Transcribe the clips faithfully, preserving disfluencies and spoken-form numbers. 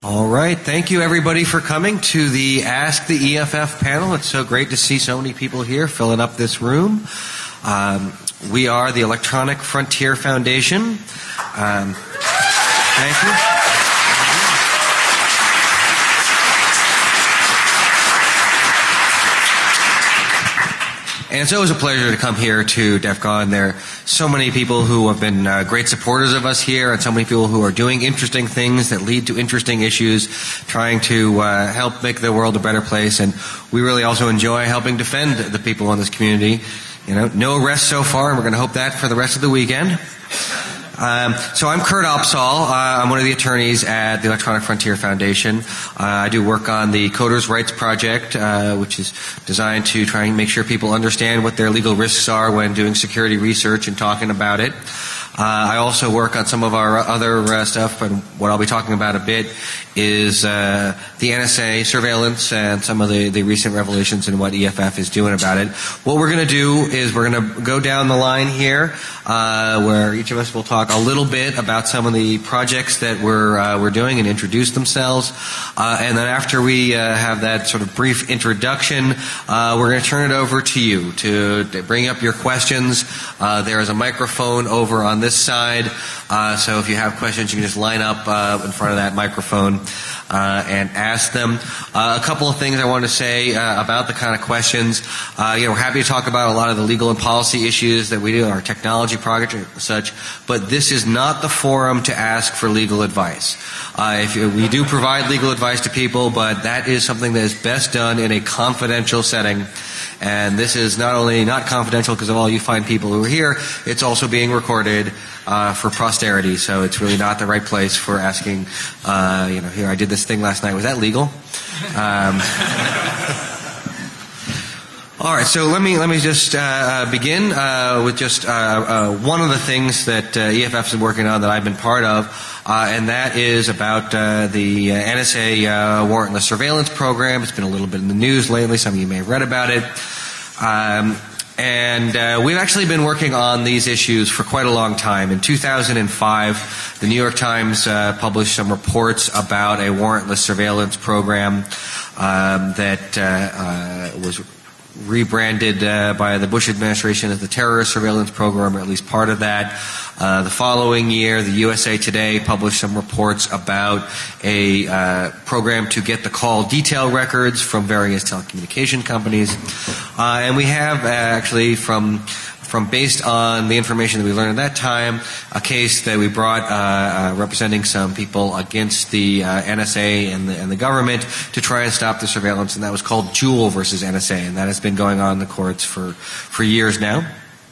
All right. Thank you, everybody, for coming to the Ask the E F F panel. It's so great to see so many people here filling up this room. Um, we are the Electronic Frontier Foundation. Um, thank you. And it's always a pleasure to come here to DEF CON. There are so many people who have been uh, great supporters of us here, and so many people who are doing interesting things that lead to interesting issues, trying to uh, help make the world a better place. And we really also enjoy helping defend the people in this community. You know, no arrests so far, and we're going to hope that for the rest of the weekend. Um, so I'm Kurt Opsahl. Uh, I'm one of the attorneys at the Electronic Frontier Foundation. Uh, I do work on the Coders' Rights Project, uh, which is designed to try and make sure people understand what their legal risks are when doing security research and talking about it. Uh, I also work on some of our other uh, stuff, and what I'll be talking about a bit is uh, the N S A surveillance and some of the, the recent revelations and what E F F is doing about it. What we're going to do is we're going to go down the line here, uh, where each of us will talk a little bit about some of the projects that we're uh, we're doing and introduce themselves. Uh, and then after we uh, have that sort of brief introduction, uh, we're going to turn it over to you to, to bring up your questions. Uh, there is a microphone over on this side, uh, so if you have questions, you can just line up uh, in front of that microphone uh, and ask them. Uh, a couple of things I want to say uh, about the kind of questions. Uh, you know, we're happy to talk about a lot of the legal and policy issues that we do, our technology project and such, but this is not the forum to ask for legal advice. Uh, if you, we do provide legal advice to people, but that is something that is best done in a confidential setting. And this is not only not confidential because of all you fine people who are here, it's also being recorded uh, for posterity. So it's really not the right place for asking, uh, you know, here, I did this thing last night. Was that legal? Um, all right, so let me let me just uh, begin uh, with just uh, uh, one of the things that uh, E F F's been working on that I've been part of, uh, and that is about uh, the uh, N S A uh, warrantless surveillance program. It's been a little bit in the news lately. Some of you may have read about it. Um, and uh, we've actually been working on these issues for quite a long time. In two thousand five, the New York Times uh, published some reports about a warrantless surveillance program um, that uh, uh, was rebranded uh, by the Bush administration as the terrorist surveillance program, or at least part of that. Uh, the following year, the U S A Today published some reports about a uh, program to get the call detail records from various telecommunication companies. Uh, and we have uh, actually from From based on the information that we learned at that time, a case that we brought uh, uh, representing some people against the uh, N S A and the, and the government to try and stop the surveillance, and that was called Jewel versus N S A, and that has been going on in the courts for, for years now.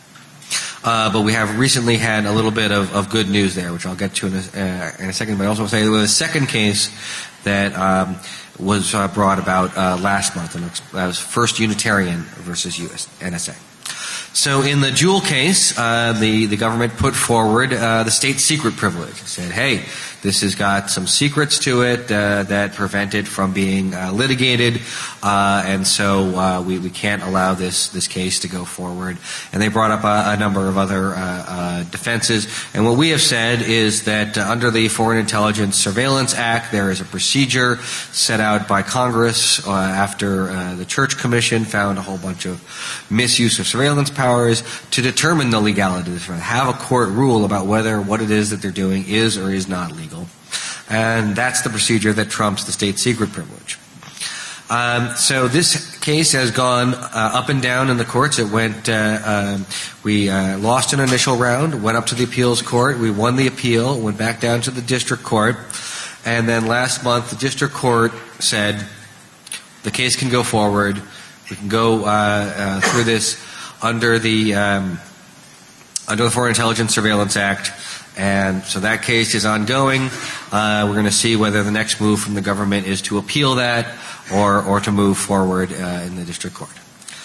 Uh, but we have recently had a little bit of, of good news there, which I'll get to in a, uh, in a second. But I also want to say there was a second case that um, was uh, brought about uh, last month, and that was First Unitarian versus U S N S A. So in the Jewel case, uh, the, the government put forward uh, the state secret privilege. It said, hey, this has got some secrets to it uh, that prevent it from being uh, litigated, uh, and so uh, we, we can't allow this, this case to go forward. And they brought up a, a number of other uh, uh, defenses. And what we have said is that uh, under the Foreign Intelligence Surveillance Act, there is a procedure set out by Congress uh, after uh, the Church Commission found a whole bunch of misuse of surveillance powers to determine the legality of this, have a court rule about whether what it is that they're doing is or is not legal. And that's the procedure that trumps the state secret privilege. Um, so this case has gone uh, up and down in the courts. It went, uh, um, we uh, lost an initial round, went up to the appeals court, we won the appeal, went back down to the district court, and then last month the district court said the case can go forward, we can go uh, uh, through this under the um, under the Foreign Intelligence Surveillance Act. And so that case is ongoing. Uh, we're going to see whether the next move from the government is to appeal that or, or to move forward uh, in the district court.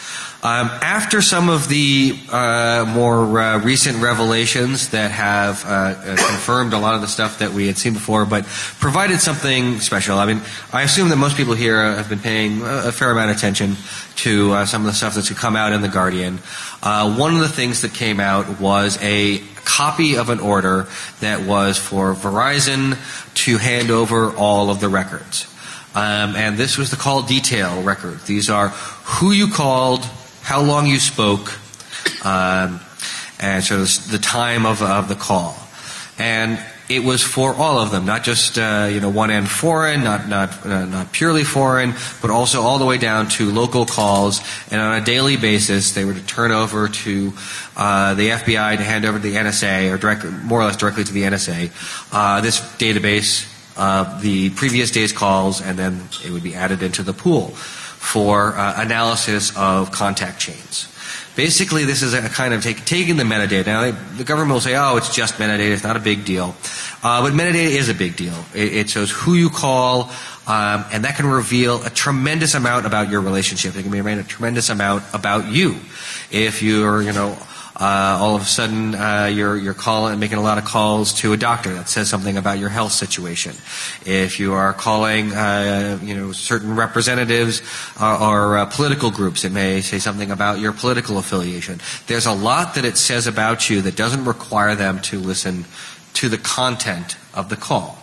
Um, after some of the uh, more uh, recent revelations that have uh, uh, confirmed a lot of the stuff that we had seen before, but provided something special. I mean, I assume that most people here have been paying a fair amount of attention to uh, some of the stuff that's come out in The Guardian. Uh, one of the things that came out was a copy of an order that was for Verizon to hand over all of the records. Um, and this was the call detail record. These are who you called, how long you spoke, um, and so the time of, of the call. And it was for all of them, not just uh, you know one end foreign, not not uh, not purely foreign, but also all the way down to local calls. And on a daily basis, they were to turn over to uh, the F B I to hand over to the N S A, or directly, more or less directly to the N S A, uh, this database, uh, the previous day's calls, and then it would be added into the pool for uh, analysis of contact chains. Basically, this is a kind of take, taking the metadata. Now, they, the government will say, oh, it's just metadata, it's not a big deal. Uh, but metadata is a big deal. It, it shows who you call, um, and that can reveal a tremendous amount about your relationship. It can reveal a tremendous amount about you. If you're, you know, Uh, all of a sudden, uh, you're, you're calling, making a lot of calls to a doctor that says something about your health situation. If you are calling, uh, you know, certain representatives uh, or uh, political groups, it may say something about your political affiliation. There's a lot that it says about you that doesn't require them to listen to the content of the call.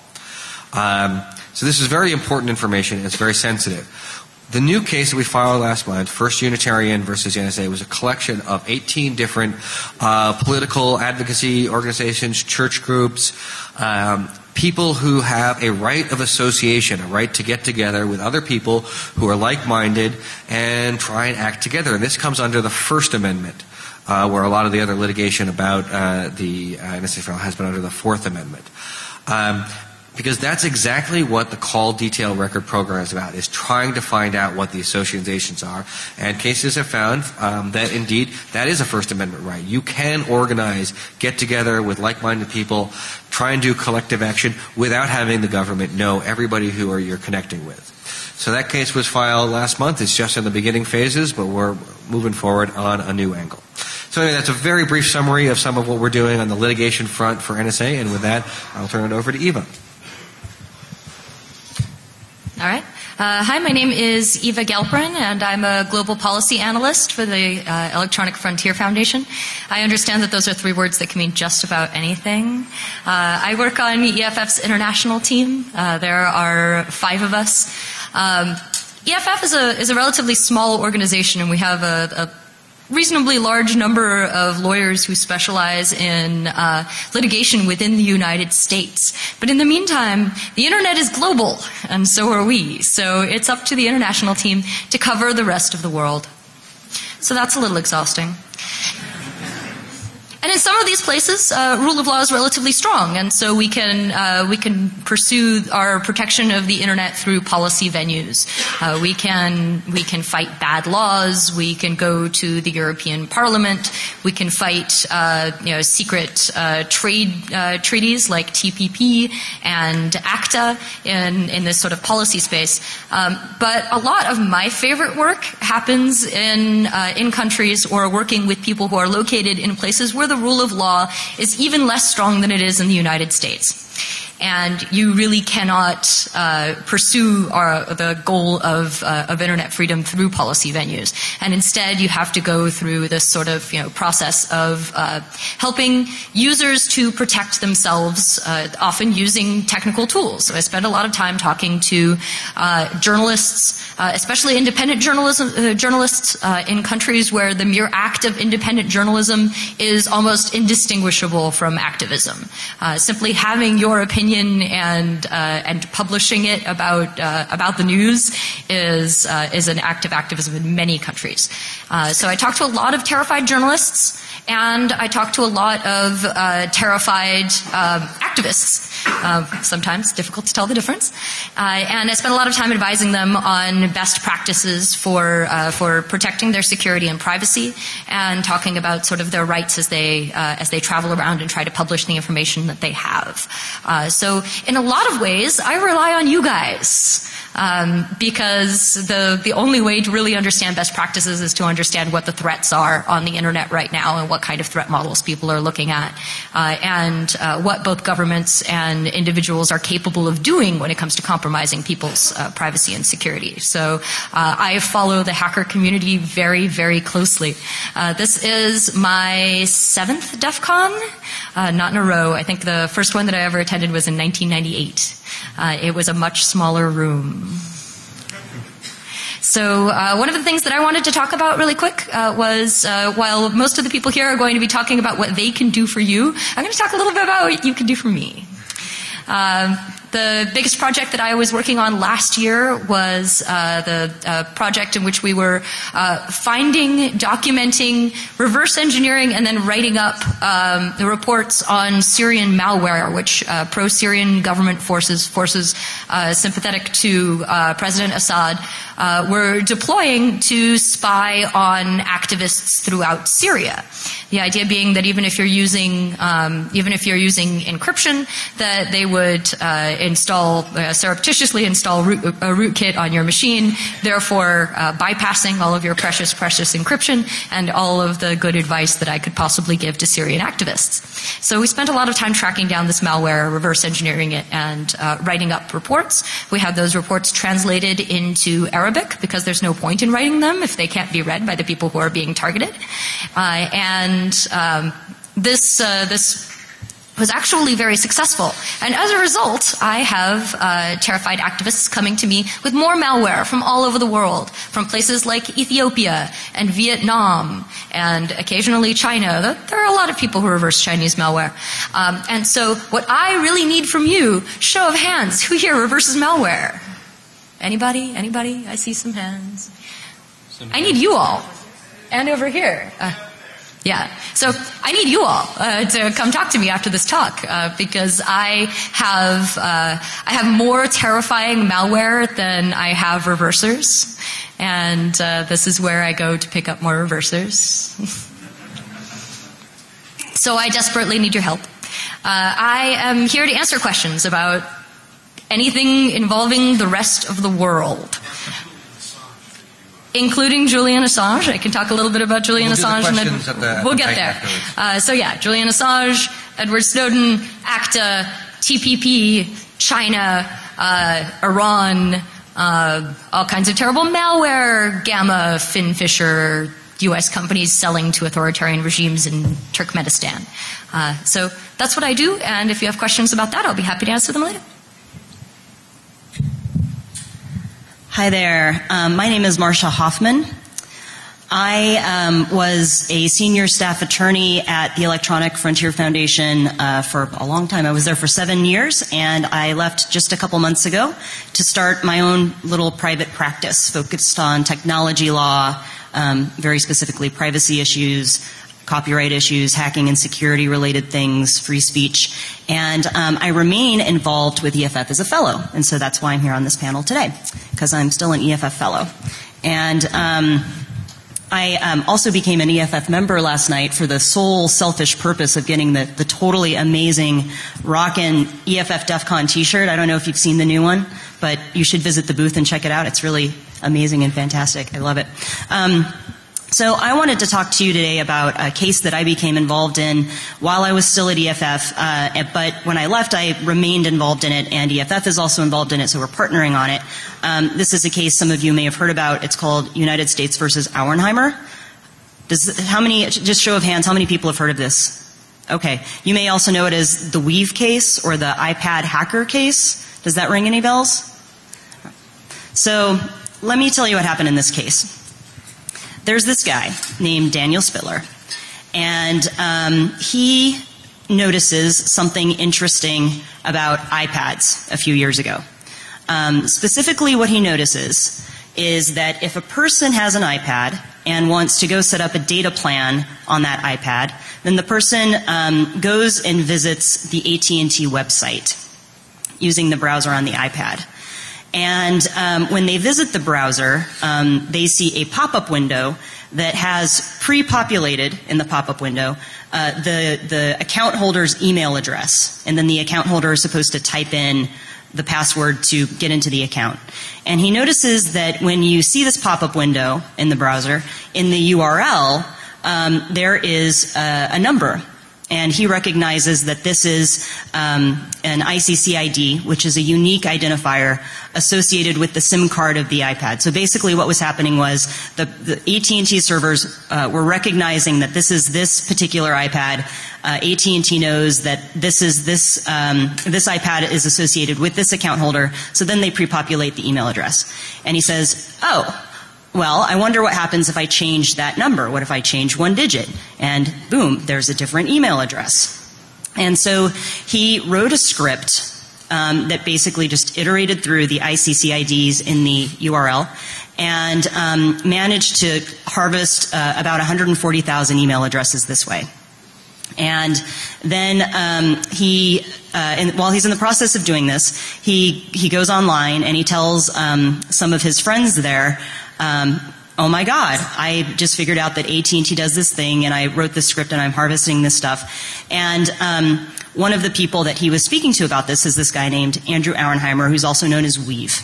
Um, so this is very important information. It's very sensitive. The new case that we filed last month, First Unitarian versus the N S A, was a collection of eighteen different uh, political advocacy organizations, church groups, um, people who have a right of association, a right to get together with other people who are like-minded and try and act together. And this comes under the First Amendment, uh, where a lot of the other litigation about uh, the uh, N S A has been under the Fourth Amendment. Um, Because that's exactly what the call detail record program is about, is trying to find out what the associations are. And cases have found um, that, indeed, that is a First Amendment right. You can organize, get together with like-minded people, try and do collective action without having the government know everybody who are you're connecting with. So that case was filed last month. It's just in the beginning phases, but we're moving forward on a new angle. So anyway, that's a very brief summary of some of what we're doing on the litigation front for N S A. And with that, I'll turn it over to Eva. All right. Uh, hi, my name is Eva Gelperin, and I'm a global policy analyst for the uh, Electronic Frontier Foundation. I understand that those are three words that can mean just about anything. Uh, I work on E F F's international team. Uh, there are five of us. Um, E F F is a is a relatively small organization, and we have a, a reasonably large number of lawyers who specialize in uh, litigation within the United States. But in the meantime, the Internet is global, and so are we. So it's up to the international team to cover the rest of the world. So that's a little exhausting. And in some of these places, uh, rule of law is relatively strong, and so we can uh, we can pursue our protection of the internet through policy venues. Uh, we can we can fight bad laws. We can go to the European Parliament. We can fight uh, you know secret uh, trade uh, treaties like T P P and ACTA in in this sort of policy space. Um, but a lot of my favorite work happens in uh, in countries or working with people who are located in places where the rule of law is even less strong than it is in the United States. And you really cannot uh, pursue our, the goal of, uh, of internet freedom through policy venues. And instead, you have to go through this sort of you know process of uh, helping users to protect themselves, uh, often using technical tools. So I spend a lot of time talking to uh, journalists, uh, especially independent journalism, uh, journalists uh, in countries where the mere act of independent journalism is almost indistinguishable from activism. Uh, simply having your opinion and uh, and publishing it about uh, about the news is uh, is an act of activism in many countries. Uh, so I talk to a lot of terrified journalists, and I talk to a lot of uh, terrified uh, activists. Uh, sometimes difficult to tell the difference. Uh, and I spend a lot of time advising them on best practices for uh, for protecting their security and privacy, and talking about sort of their rights as they uh, as they travel around and try to publish the information that they have. Uh, so in a lot of ways, I rely on you guys. Um, because the the only way to really understand best practices is to understand what the threats are on the internet right now and what kind of threat models people are looking at, uh, and uh, what both governments and individuals are capable of doing when it comes to compromising people's uh, privacy and security. So uh, I follow the hacker community very, very closely. Uh, this is my seventh DEF CON, uh, not in a row. I think the first one that I ever attended was in nineteen ninety-eight. Uh, it was a much smaller room. So uh, one of the things that I wanted to talk about really quick uh, was, uh, while most of the people here are going to be talking about what they can do for you, I'm going to talk a little bit about what you can do for me. Um, the biggest project that I was working on last year was uh, the uh, project in which we were uh, finding, documenting, reverse engineering, and then writing up um, the reports on Syrian malware, which uh, pro-Syrian government forces, forces uh, sympathetic to uh, President Assad, uh, were deploying to spy on activists throughout Syria. The idea being that even if you're using, um, even if you're using encryption, that they would uh, install, uh, surreptitiously install root, a rootkit on your machine, therefore uh, bypassing all of your precious, precious encryption and all of the good advice that I could possibly give to Syrian activists. So we spent a lot of time tracking down this malware, reverse engineering it, and uh, writing up reports. We had those reports translated into Arabic because there's no point in writing them if they can't be read by the people who are being targeted. Uh, and um, this uh, this was actually very successful. And as a result, I have uh, terrified activists coming to me with more malware from all over the world, from places like Ethiopia and Vietnam and occasionally China. There are a lot of people who reverse Chinese malware. Um, and so what I really need from you, show of hands, who here reverses malware? Anybody? Anybody? I see some hands. Some hands. I need you all. And over here. Uh, Yeah. So I need you all uh, to come talk to me after this talk uh, because I have uh, I have more terrifying malware than I have reversers, and uh, this is where I go to pick up more reversers. So I desperately need your help. Uh, I am here to answer questions about anything involving the rest of the world. Including Julian Assange. I can talk a little bit about Julian we'll Assange the and then the, we'll get there. Uh, so yeah, Julian Assange, Edward Snowden, ACTA, T P P, China, uh, Iran, uh, all kinds of terrible malware, Gamma, Finfisher, U S companies selling to authoritarian regimes in Turkmenistan. Uh, so that's what I do, and if you have questions about that, I'll be happy to answer them later. Hi there. Um, my name is Marcia Hoffman. I um, was a senior staff attorney at the Electronic Frontier Foundation uh, for a long time. I was there for seven years, and I left just a couple months ago to start my own little private practice focused on technology law, um, very specifically privacy issues, copyright issues, hacking and security related things, free speech. And um, I remain involved with E F F as a fellow. And so that's why I'm here on this panel today, because I'm still an E F F fellow. And um, I um, also became an E F F member last night for the sole selfish purpose of getting the, the totally amazing rockin' E F F DEF CON t-shirt. I don't know if you've seen the new one, but you should visit the booth and check it out. It's really amazing and fantastic. I love it. Um, So I wanted to talk to you today about a case that I became involved in while I was still at E F F, uh, but when I left I remained involved in it, and E F F is also involved in it, so we're partnering on it. Um, this is a case some of you may have heard about. It's called United States versus Auernheimer. Does, how many, just show of hands, how many people have heard of this? Okay. You may also know it as the Weave case or the iPad hacker case. Does that ring any bells? So let me tell you what happened in this case. There's this guy named Daniel Spiller, and um, he notices something interesting about iPads a few years ago. Um, specifically, what he notices is that if a person has an iPad and wants to go set up a data plan on that iPad, then the person um, goes and visits the A T and T website using the browser on the iPad. And um, when they visit the browser, um, they see a pop-up window that has pre-populated in the pop-up window uh, the the account holder's email address, and then the account holder is supposed to type in the password to get into the account. And he notices that when you see this pop-up window in the browser, in the U R L, um, there is a, a number. And he recognizes that this is um, an I C C I D, which is a unique identifier associated with the SIM card of the iPad. So basically what was happening was the, the A T and T servers uh, were recognizing that this is this particular iPad. Uh, A T and T knows that this is this, um, this iPad is associated with this account holder, so then they pre-populate the email address. And he says, oh, well, I wonder what happens if I change that number. What if I change one digit? And boom, there's a different email address. And so he wrote a script um, that basically just iterated through the I C C I Ds in the U R L and um, managed to harvest uh, about one hundred forty thousand email addresses this way. And then um, he, uh, and while he's in the process of doing this, he he goes online and he tells um, some of his friends there, um, "Oh my God, I just figured out that A T and T does this thing, and I wrote this script, and I'm harvesting this stuff." And um, one of the people that he was speaking to about this is this guy named Andrew Auernheimer, who's also known as Weave.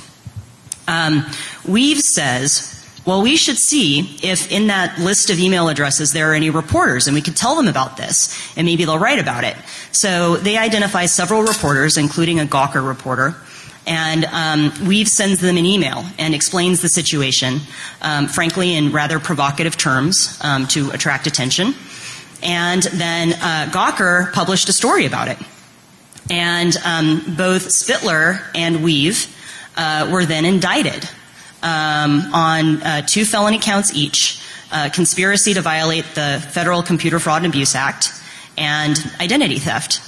Um, Weave says, well, we should see if in that list of email addresses there are any reporters, and we could tell them about this, and maybe they'll write about it. So they identify several reporters, including a Gawker reporter, and um, Weave sends them an email and explains the situation, um, frankly, in rather provocative terms um, to attract attention. And then uh, Gawker published a story about it. And um, both Spitler and Weave uh, were then indicted Um, on uh, two felony counts each, uh, conspiracy to violate the Federal Computer Fraud and Abuse Act and identity theft.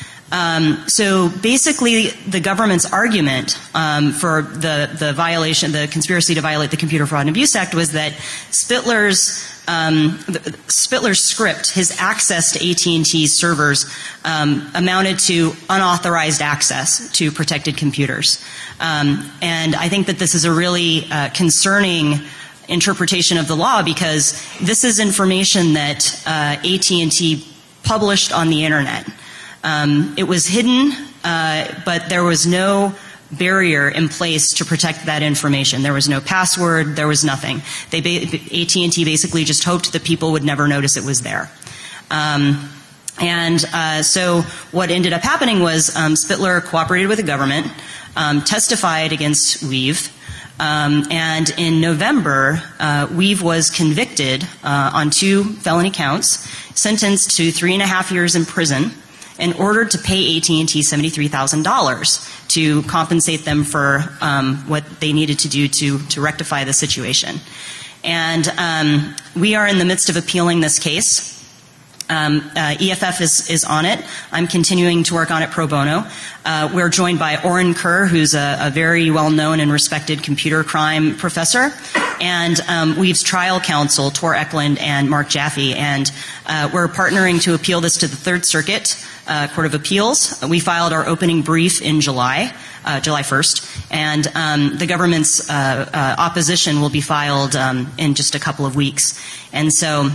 Um, so basically the government's argument um, for the, the violation, the conspiracy to violate the Computer Fraud and Abuse Act was that Spitler's um, Spitler's script, his access to A T and T's servers, um, amounted to unauthorized access to protected computers. Um, and I think that this is a really uh, concerning interpretation of the law, because this is information that uh, A T and T published on the internet. Um, it was hidden, uh, but there was no barrier in place to protect that information. There was no password. There was nothing. They ba- A T and T basically just hoped that people would never notice it was there. Um, and uh, so what ended up happening was um, Spitler cooperated with the government, um, testified against Weave, um, and in November, uh, Weave was convicted uh, on two felony counts, sentenced to three and a half years in prison, and ordered to pay A T and T seventy-three thousand dollars to compensate them for um, what they needed to do to, to rectify the situation. And um, we are in the midst of appealing this case. Um, uh, E F F is, is on it. I'm continuing to work on it pro bono. Uh, we're joined by Oren Kerr, who's a, a very well-known and respected computer crime professor, and um, Weave's trial counsel, Tor Eklund and Mark Jaffe, and uh, we're partnering to appeal this to the Third Circuit uh, Court of Appeals. We filed our opening brief in July, uh, July first, and um, the government's uh, uh, opposition will be filed um, in just a couple of weeks. And so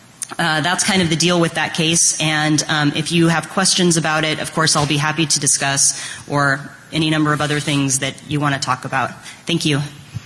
Uh, that's kind of the deal with that case, and um, if you have questions about it, of course, I'll be happy to discuss, or any number of other things that you want to talk about. Thank you.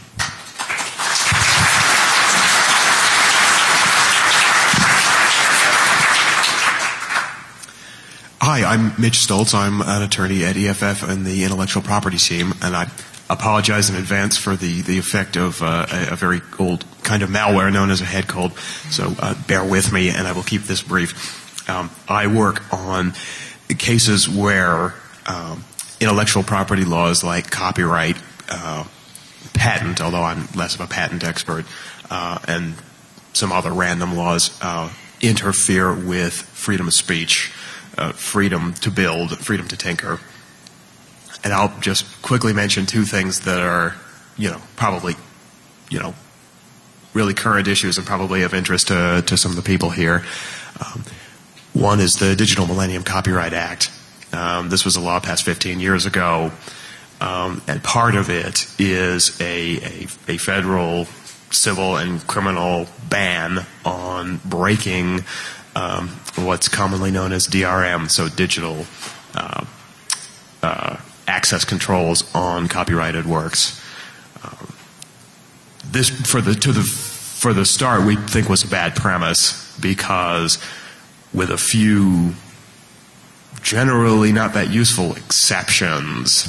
Hi, I'm Mitch Stoltz. I'm an attorney at E F F and the intellectual property team, and I apologize in advance for the, the effect of uh, a, a very old kind of malware known as a head cold. So uh, bear with me, and I will keep this brief. Um, I work on cases where um, intellectual property laws like copyright, uh, patent, although I'm less of a patent expert, uh, and some other random laws uh, interfere with freedom of speech, uh, freedom to build, freedom to tinker. And I'll just quickly mention two things that are, you know, probably, you know, really current issues and probably of interest to, to some of the people here. Um, one is the Digital Millennium Copyright Act. Um, this was a law passed fifteen years ago, um, and part of it is a, a, a federal civil and criminal ban on breaking um, what's commonly known as D R M, so digital uh, uh, access access controls on copyrighted works. Um, this, for the to the for the start, we think was a bad premise because, with a few generally not that useful exceptions,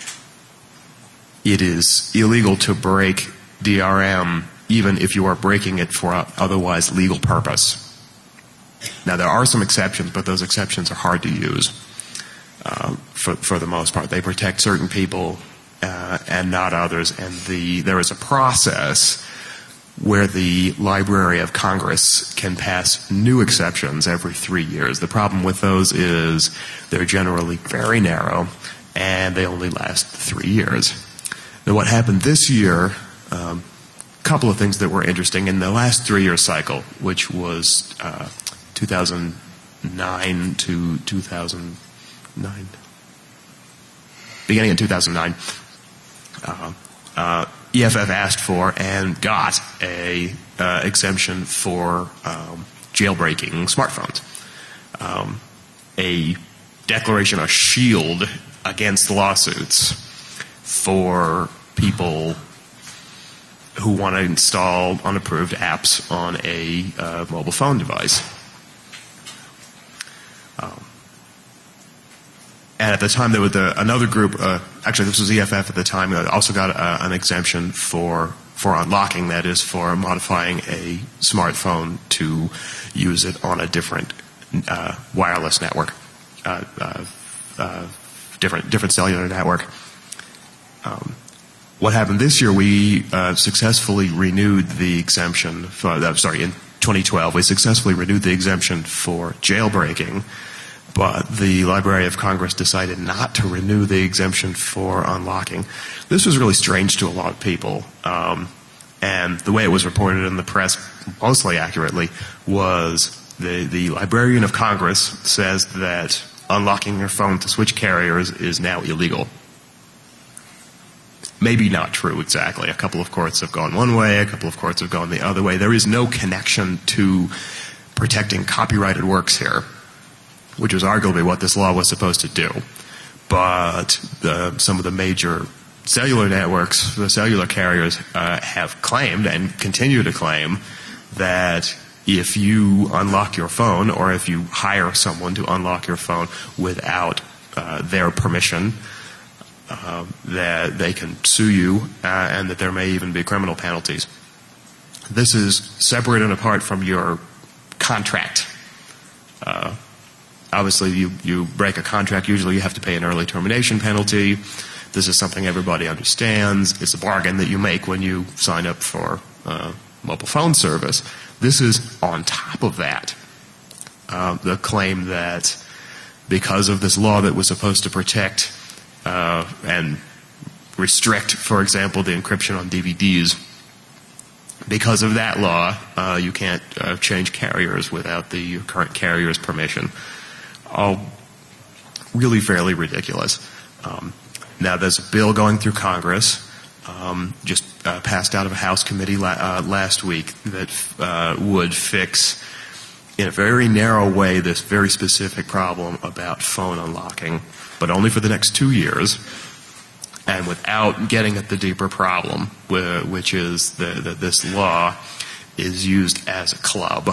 it is illegal to break D R M even if you are breaking it for a otherwise legal purpose. Now, there are some exceptions, but those exceptions are hard to use uh, for, for the most part. They protect certain people uh, and not others, and the, there is a process where the Library of Congress can pass new exceptions every three years. The problem with those is they're generally very narrow, and they only last three years. Now, what happened this year, um, a couple of things that were interesting. In the last three-year cycle, which was uh, two thousand nine to two thousand nine, beginning in two thousand nine, uh, uh, E F F asked for and got a uh, exemption for um, jailbreaking smartphones. Um, a declaration, a shield against lawsuits for people who want to install unapproved apps on a uh, mobile phone device. Um, and at the time, there was a, another group, uh, actually this was E F F at the time, that also got uh, an exemption for, for unlocking, that is for modifying a smartphone to use it on a different uh, wireless network, uh, uh, uh, different, different cellular network. Um, What happened this year, we uh, successfully renewed the exemption for, uh, sorry, in twenty twelve, we successfully renewed the exemption for jailbreaking, but the Library of Congress decided not to renew the exemption for unlocking. This was really strange to a lot of people, um, and the way it was reported in the press, mostly accurately, was the, the Librarian of Congress says that unlocking your phone to switch carriers is now illegal. Maybe not true exactly. A couple of courts have gone one way, a couple of courts have gone the other way. There is no connection to protecting copyrighted works here, which was arguably what this law was supposed to do. But the, some of the major cellular networks, the cellular carriers, uh, have claimed and continue to claim that if you unlock your phone or if you hire someone to unlock your phone without uh, their permission, Uh, that they can sue you uh, and that there may even be criminal penalties. This is separate and apart from your contract. Uh, obviously, you, you break a contract, usually you have to pay an early termination penalty. This is something everybody understands. It's a bargain that you make when you sign up for uh, mobile phone service. This is on top of that. Uh, the claim that because of this law that was supposed to protect Uh, and restrict, for example, the encryption on D V Ds. Because of that law, uh, you can't uh, change carriers without the current carrier's permission. All really fairly ridiculous. Um, now, there's a bill going through Congress, um, just uh, passed out of a House committee la uh, last week, that uh, would fix, in a very narrow way, this very specific problem about phone unlocking, but only for the next two years, and without getting at the deeper problem, which is that this law is used as a club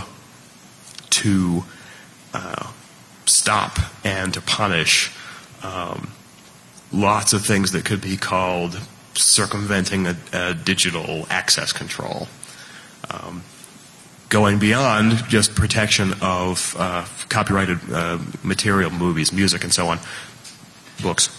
to uh, stop and to punish um, lots of things that could be called circumventing a, a digital access control. Um, going beyond just protection of uh, copyrighted uh, material, movies, music, and so on, books,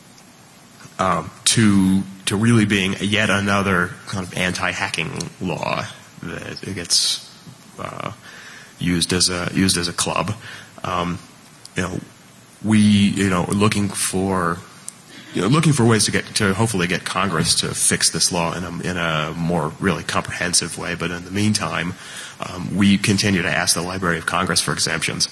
um, to to really being yet another kind of anti-hacking law that it gets uh, used as a used as a club. Um, you know, we you know looking for you know looking for ways to get to hopefully get Congress to fix this law in a in a more really comprehensive way. But in the meantime, um, we continue to ask the Library of Congress for exemptions.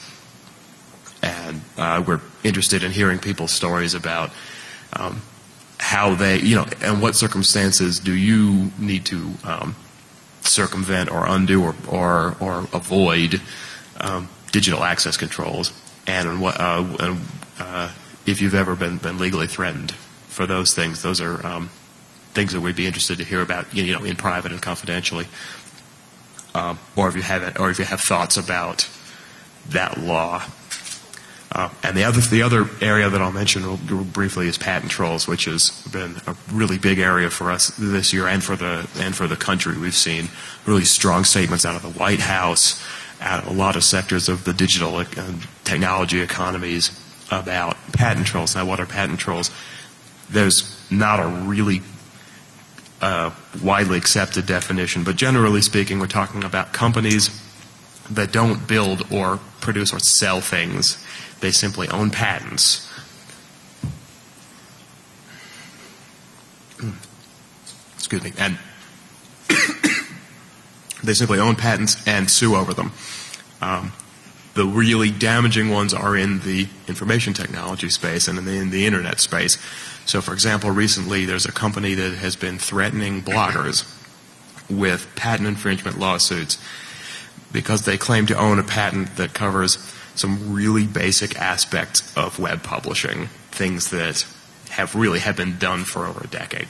And uh, we're interested in hearing people's stories about um, how they, you know, and what circumstances do you need to um, circumvent or undo or or, or avoid um, digital access controls, and what uh, and, uh, if you've ever been, been legally threatened for those things. Those are um, things that we'd be interested to hear about, you know, in private and confidentially. Um, or if you have it, or if you have thoughts about that law. Uh, and the other the other area that I'll mention real, real briefly is patent trolls, which has been a really big area for us this year and for the and for the country. We've seen really strong statements out of the White House, out of a lot of sectors of the digital uh, technology economies about patent trolls. Now, what are patent trolls? There's not a really uh, widely accepted definition, but generally speaking, we're talking about companies that don't build or produce or sell things. They simply own patents. Excuse me. And they simply own patents and sue over them. Um, the really damaging ones are in the information technology space and in the, in the internet space. So, for example, recently there's a company that has been threatening bloggers with patent infringement lawsuits because they claim to own a patent that covers some really basic aspects of web publishing, things that have really have been done for over a decade.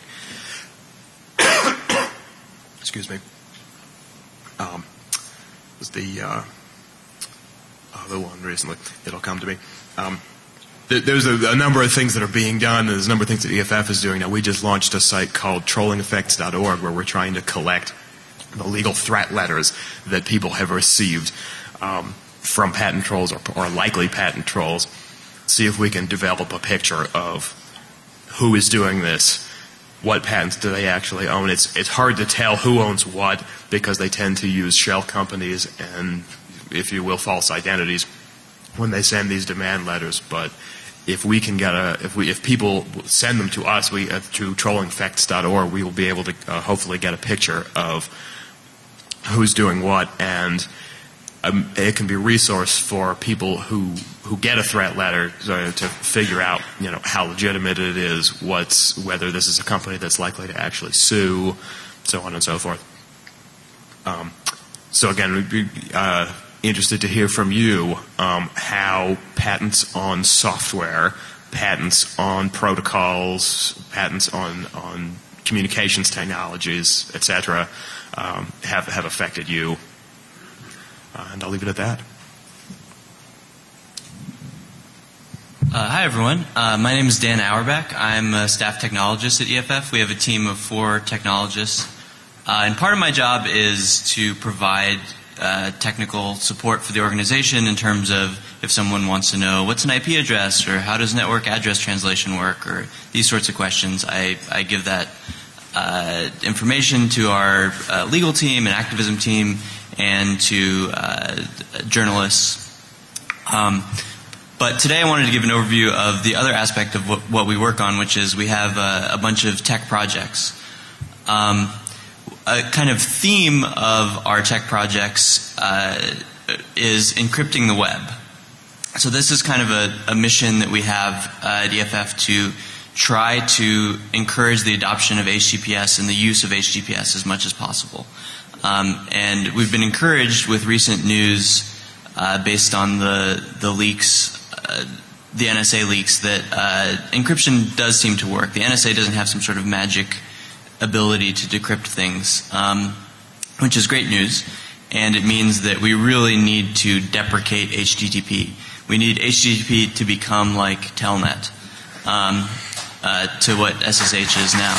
Excuse me. Um, was the uh, oh, the one recently? It'll come to me. Um, th- there's a, a number of things that are being done. There's a number of things that E F F is doing. Now, we just launched a site called trolling effects dot org where we're trying to collect the legal threat letters that people have received Um, from patent trolls or, or likely patent trolls, see if we can develop a picture of who is doing this, what patents do they actually own. It's it's hard to tell who owns what because they tend to use shell companies and, if you will, false identities when they send these demand letters. But if we can get a, if we if people send them to us, we uh, to trolling effects dot org, we will be able to uh, hopefully get a picture of who's doing what, and Um, it can be a resource for people who, who get a threat letter to, to figure out, you know, how legitimate it is, what's whether this is a company that's likely to actually sue, so on and so forth. Um, so again, we'd be uh, interested to hear from you um, how patents on software, patents on protocols, patents on on communications technologies, et cetera, um, have have affected you. Uh, and I'll leave it at that. Uh, hi, everyone. Uh, my name is Dan Auerbach. I'm a staff technologist at E F F. We have a team of four technologists. Uh, and part of my job is to provide uh, technical support for the organization in terms of if someone wants to know what's an I P address or how does network address translation work or these sorts of questions. I, I give that uh, information to our uh, legal team and activism team and to uh, journalists. Um, but today I wanted to give an overview of the other aspect of what, what we work on, which is we have a, a bunch of tech projects. Um, a kind of theme of our tech projects uh, is encrypting the web. So this is kind of a, a mission that we have uh, at E F F to try to encourage the adoption of H T T P S and the use of H T T P S as much as possible. Um, and we've been encouraged with recent news uh, based on the the leaks, uh, the N S A leaks, that uh, encryption does seem to work. The N S A doesn't have some sort of magic ability to decrypt things, um, which is great news. And it means that we really need to deprecate H T T P. We need H T T P to become like Telnet, um, uh, to what S S H is now.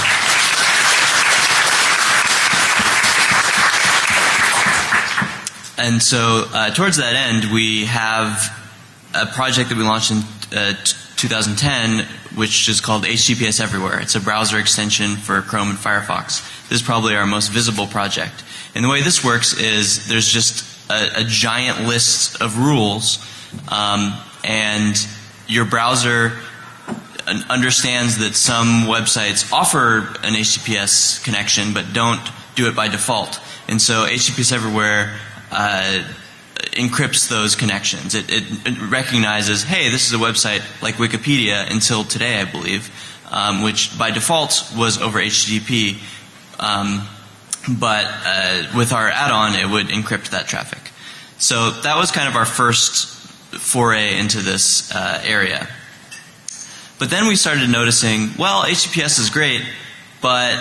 And so uh, towards that end, we have a project that we launched in uh, two thousand ten, which is called H T T P S Everywhere. It's a browser extension for Chrome and Firefox. This is probably our most visible project. And the way this works is there's just a, a giant list of rules, um, and your browser understands that some websites offer an H T T P S connection but don't do it by default. And so H T T P S Everywhere Uh, encrypts those connections. It, it, it recognizes, hey, this is a website like Wikipedia until today, I believe, um, which by default was over H T T P, um, but uh, with our add-on, it would encrypt that traffic. So that was kind of our first foray into this uh, area. But then we started noticing, well, H T T P S is great, but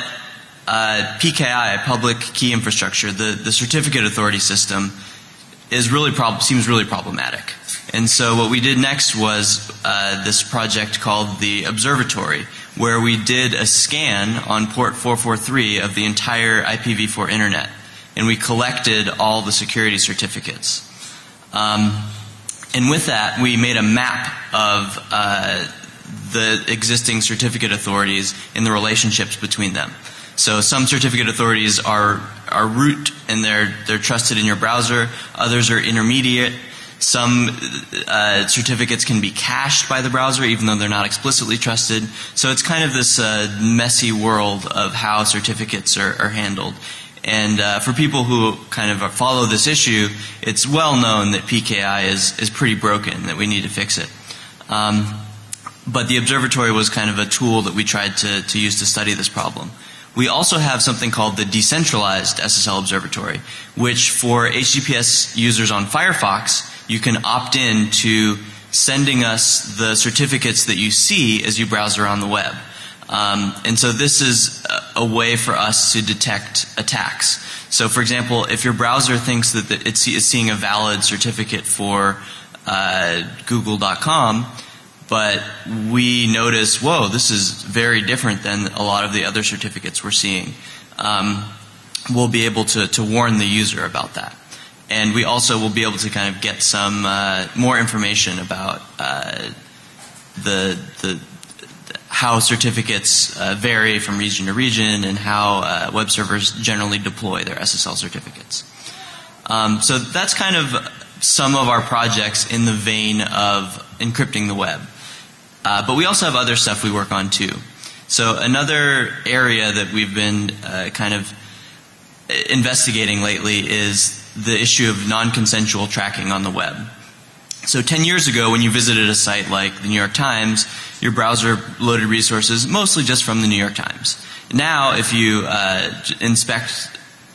uh, P K I, Public Key Infrastructure, the, the certificate authority system, is really prob- seems really problematic. And so what we did next was uh, this project called the Observatory, where we did a scan on port four forty-three of the entire I P v four internet, and we collected all the security certificates. Um, and with that, we made a map of uh, the existing certificate authorities and the relationships between them. So some certificate authorities are are root and they're they're trusted in your browser. Others are intermediate. Some uh, certificates can be cached by the browser even though they're not explicitly trusted. So it's kind of this uh, messy world of how certificates are, are handled. And uh, for people who kind of follow this issue, it's well known that P K I is, is pretty broken, that we need to fix it. Um, but the observatory was kind of a tool that we tried to, to use to study this problem. We also have something called the Decentralized S S L Observatory, which for H T T P S users on Firefox, you can opt in to sending us the certificates that you see as you browse around the web. Um, and so this is a, a way for us to detect attacks. So for example, if your browser thinks that the, it's, it's seeing a valid certificate for uh, Google dot com, but we notice, whoa, this is very different than a lot of the other certificates we're seeing, um, we'll be able to, to warn the user about that. And we also will be able to kind of get some uh, more information about uh, the, the how certificates uh, vary from region to region and how uh, web servers generally deploy their S S L certificates. Um, so that's kind of some of our projects in the vein of encrypting the web. Uh, but we also have other stuff we work on too. So another area that we've been uh, kind of investigating lately is the issue of non-consensual tracking on the web. So ten years ago, when you visited a site like the New York Times, your browser loaded resources mostly just from the New York Times. Now, if you uh, inspect,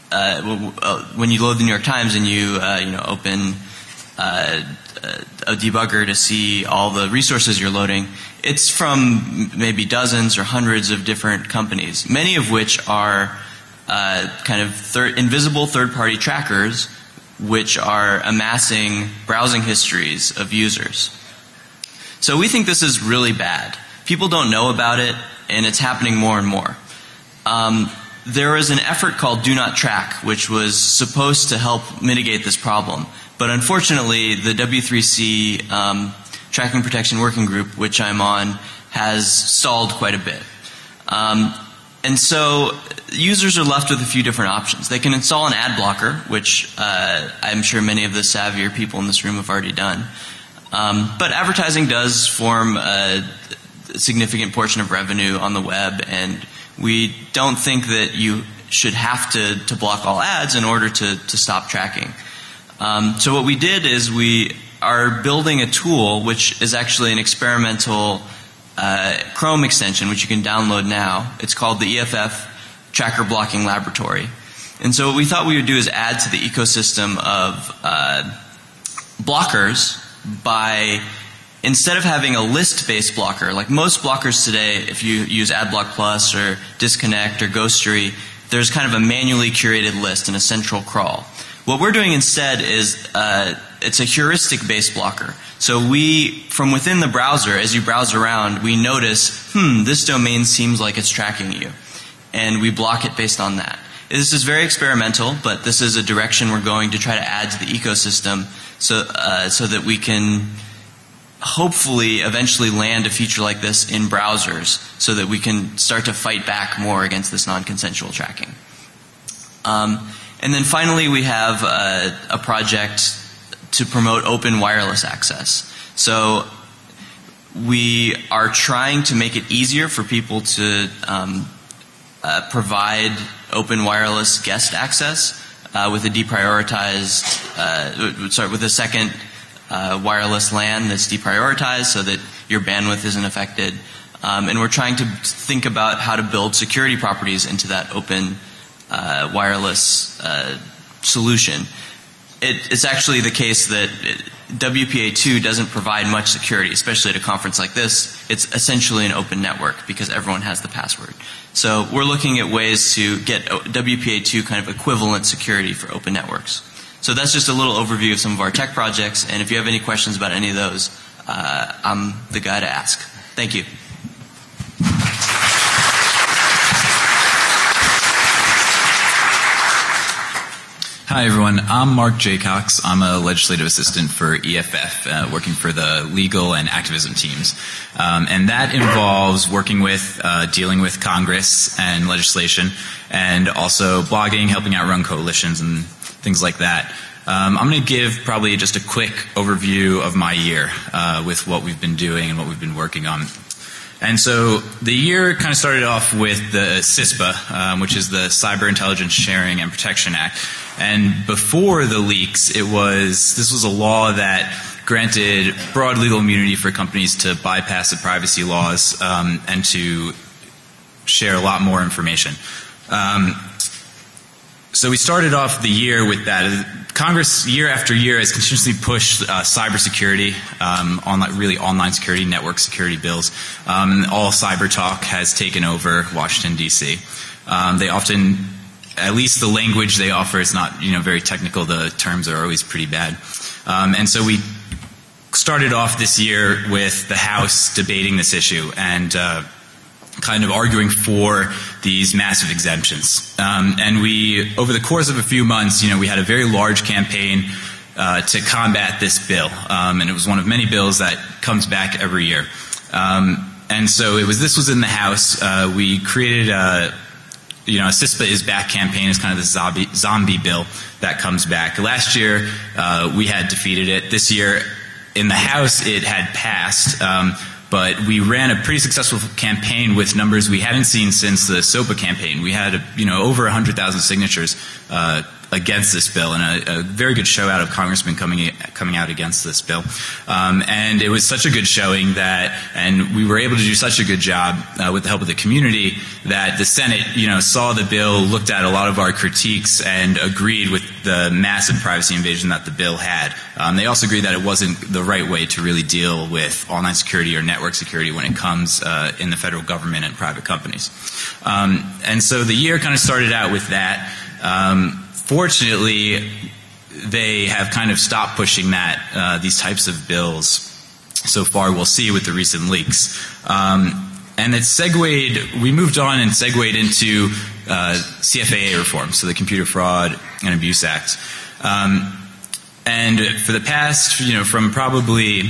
uh, when you load the New York Times and you, uh, you know, open uh, a debugger to see all the resources you're loading, it's from maybe dozens or hundreds of different companies, many of which are uh, kind of third, invisible third-party trackers which are amassing browsing histories of users. So we think this is really bad. People don't know about it, and it's happening more and more. Um, there was an effort called Do Not Track, which was supposed to help mitigate this problem. But unfortunately, the W three C um, Tracking Protection Working Group, which I'm on, has stalled quite a bit. Um, and so users are left with a few different options. They can install an ad blocker, which uh, I'm sure many of the savvier people in this room have already done. Um, but advertising does form a significant portion of revenue on the web, and we don't think that you should have to, to block all ads in order to, to stop tracking. Um, so what we did is we are building a tool which is actually an experimental uh, Chrome extension which you can download now. It's called the E F F Tracker Blocking Laboratory. And so what we thought we would do is add to the ecosystem of uh, blockers by, instead of having a list-based blocker, like most blockers today, if you use AdBlock Plus or Disconnect or Ghostery, there's kind of a manually curated list and a central crawl. What we're doing instead is uh, it's a heuristic-based blocker. So we, from within the browser, as you browse around, we notice, hmm, this domain seems like it's tracking you. And we block it based on that. This is very experimental, but this is a direction we're going to try to add to the ecosystem so, uh, so that we can hopefully eventually land a feature like this in browsers so that we can start to fight back more against this non-consensual tracking. Um, and then finally we have a, a project to promote open wireless access. So we are trying to make it easier for people to um, uh, provide open wireless guest access uh, with a deprioritized, uh, sorry, with a second uh, wireless LAN that's deprioritized so that your bandwidth isn't affected. Um, and we're trying to think about how to build security properties into that open uh, wireless uh, solution. It, it's actually the case that it, W P A two doesn't provide much security, especially at a conference like this. It's essentially an open network because everyone has the password. So we're looking at ways to get W P A two kind of equivalent security for open networks. So that's just a little overview of some of our tech projects, and if you have any questions about any of those, uh, I'm the guy to ask. Thank you. Hi, everyone. I'm Mark Jaycox. I'm a legislative assistant for E F F, uh, working for the legal and activism teams. Um, and that involves working with, uh, dealing with Congress and legislation, and also blogging, helping out run coalitions and things like that. Um, I'm going to give probably just a quick overview of my year uh, with what we've been doing and what we've been working on. And so the year kind of started off with the CISPA, um, which is the Cyber Intelligence Sharing and Protection Act. And before the leaks, it was this was a law that granted broad legal immunity for companies to bypass the privacy laws um, and to share a lot more information. Um, so we started off the year with that. Congress, year after year, has continuously pushed uh, cybersecurity, um, online, really online security, network security bills. Um, all cyber talk has taken over Washington, D C. Um, they often, at least the language they offer is not, you know, very technical. The terms are always pretty bad. Um, and so we started off this year with the House debating this issue and uh, kind of arguing for these massive exemptions. Um, and we, over the course of a few months, you know, we had a very large campaign uh, to combat this bill. Um, and it was one of many bills that comes back every year. Um, and so it was, this was in the House. Uh, we created a, you know, a CISPA is Back campaign is kind of the zombie, zombie bill that comes back. Last year, uh, we had defeated it. This year, in the House, it had passed. Um, But we ran a pretty successful campaign with numbers we hadn't seen since the SOPA campaign. We had, you know, over one hundred thousand signatures uh, against this bill, and a, a very good show out of congressmen coming coming out against this bill. Um, and it was such a good showing that, and we were able to do such a good job uh, with the help of the community that the Senate, you know, saw the bill, looked at a lot of our critiques, and agreed with the massive privacy invasion that the bill had. Um, they also agreed that it wasn't the right way to really deal with online security or network security when it comes uh, in the federal government and private companies. Um, and so the year kind of started out with that. Um, fortunately, they have kind of stopped pushing that, uh, these types of bills so far. We'll see with the recent leaks. Um, and it segued, we moved on and segued into uh, C F A A reform, so the Computer Fraud and Abuse Act. Um, and for the past, you know, from probably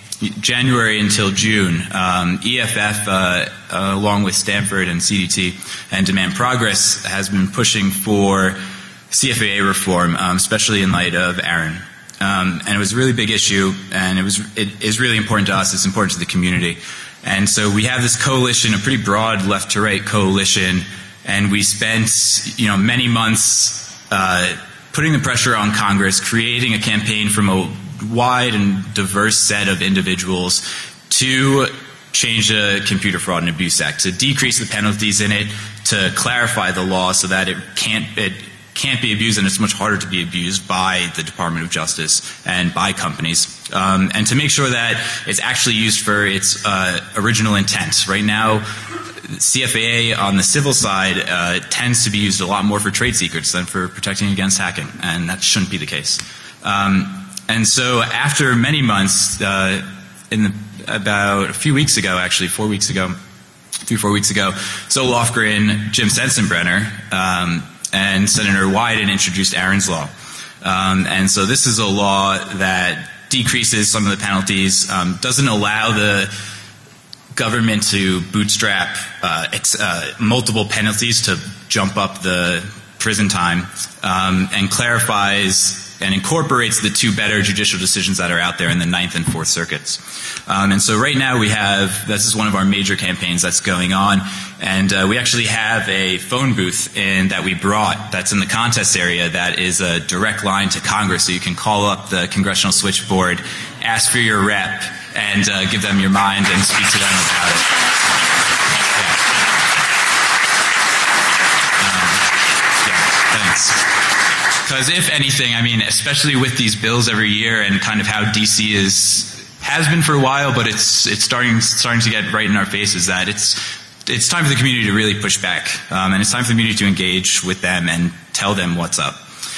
January until June, um, E F F, uh, uh, along with Stanford and C D T and Demand Progress, has been pushing for C F A A reform, um, especially in light of Aaron. Um, and it was a really big issue, and it was it is really important to us. It's important to the community. And so we have this coalition, a pretty broad left-to-right coalition, and we spent, you know, many months uh, putting the pressure on Congress, creating a campaign from a wide and diverse set of individuals to change the Computer Fraud and Abuse Act, to decrease the penalties in it, to clarify the law so that it can't it can't be abused, and it's much harder to be abused by the Department of Justice and by companies, um, and to make sure that it's actually used for its uh, original intent. Right now, C F A A on the civil side uh, tends to be used a lot more for trade secrets than for protecting against hacking, and that shouldn't be the case. Um, And so after many months, uh, in the, about a few weeks ago, actually four weeks ago, a few four weeks ago, Zoe Lofgren, Jim Sensenbrenner, um, and Senator Wyden introduced Aaron's Law. Um, and so this is a law that decreases some of the penalties, um, doesn't allow the government to bootstrap uh, ex, uh, multiple penalties to jump up the prison time, um, and clarifies and incorporates the two better judicial decisions that are out there in the Ninth and Fourth Circuits. Um, and so right now we have, this is one of our major campaigns that's going on, and uh, we actually have a phone booth in, that we brought that's in the contest area that is a direct line to Congress, so you can call up the congressional switchboard, ask for your rep, and uh, give them your mind and speak to them about it. Yeah, um, yeah thanks. Because if anything, I mean, especially with these bills every year and kind of how D C is has been for a while, but it's it's starting starting to get right in our faces that it's it's time for the community to really push back, um, and it's time for the community to engage with them and tell them what's up.